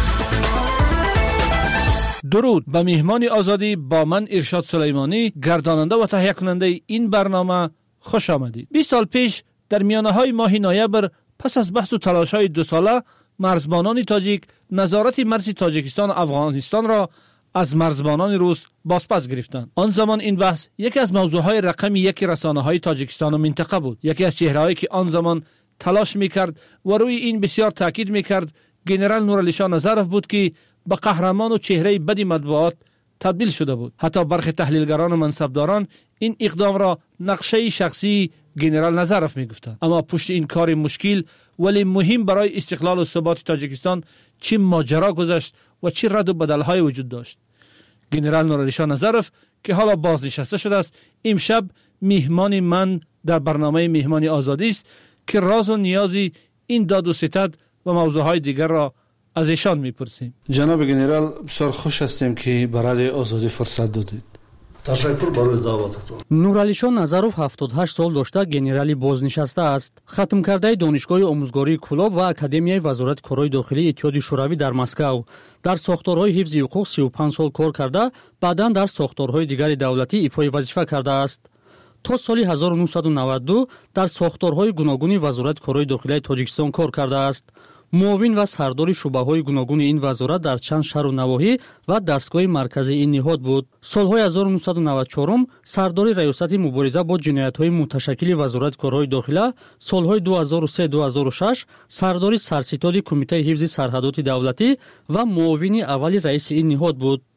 [SPEAKER 10] درود به مهمان آزادی با من ارشاد سلیمانی، گرداننده و تهیه کننده این برنامه خوش آمدید. بیست سال پیش در میانه های ماه نوامبر پس از بحث و تلاش های دو ساله مرزبانان تاجیک نظارت مرز تاجیکستان و افغانستان را از مرزبانان روس بازپس گرفتند. آن زمان این بحث یکی از موضوعهای رقمی یک رسانه های تاجیکستان و منطقه بود. یکی از چهره‌هایی که آن زمان تلاش میکرد و روی این بسیار تاکید میکرد ژنرال نورعلی شاه نظرف بود که به قهرمان و چهره بد مطبوعات تبدیل شده بود. حتی برخی تحلیلگران و منصبداران این اقدام را نقشه شخصی گنرال نظرف میگفتند. اما پشت این کار مشکل ولی مهم برای استقلال و ثبات تاجیکستان چه ماجرا گذشت و چه رد و بدل‌های وجود داشت. گنرال نورعلی شاه نظرف که حالا بازنشسته شده است، امشب میهمان من در برنامه میهمانی آزادی است که راز و نیازی این داد و ستد و موضوعهای دیگر را از ایشان میپرسیم.
[SPEAKER 4] جناب گنرال، بسیار خوش هستیم که برای آزادی فرصت دادید.
[SPEAKER 12] تشکر برای دعوتتان.
[SPEAKER 21] نورعلی شاه نظرов هفتاد و هشت سال داشته گنرالی بازنشسته است. ختم کرده دانشگاه آموزگاری کلاب و اکادمیای وزارت کارهای داخلی اتحادیه شوروی در مسکو. در ساختارهای حفظ حقوق سی و پنج سال کار کرده، بعداً در ساختارهای دیگر دولتی ایفای وظیفه کرده است. تا سال هزار و نهصد و نود و دو در ساختارهای گوناگون وزارت کارهای داخلی تاجیکستان کار کرده است. معاون و سردار شعبه‌های گوناگون این وزارت در چند شهر و نواحی و دستگاه مرکزی این نهاد بود. سالهای هزار و نهصد و نود و چهار سردار ریاست مبارزه با جنایت‌های متشکل وزارت کارهای داخلی، سالهای دو هزار و سه تا دو هزار و شش سردار سرستاد کمیته حفظ سرحدات دولتی و معاون اول رئیس این نهاد بود.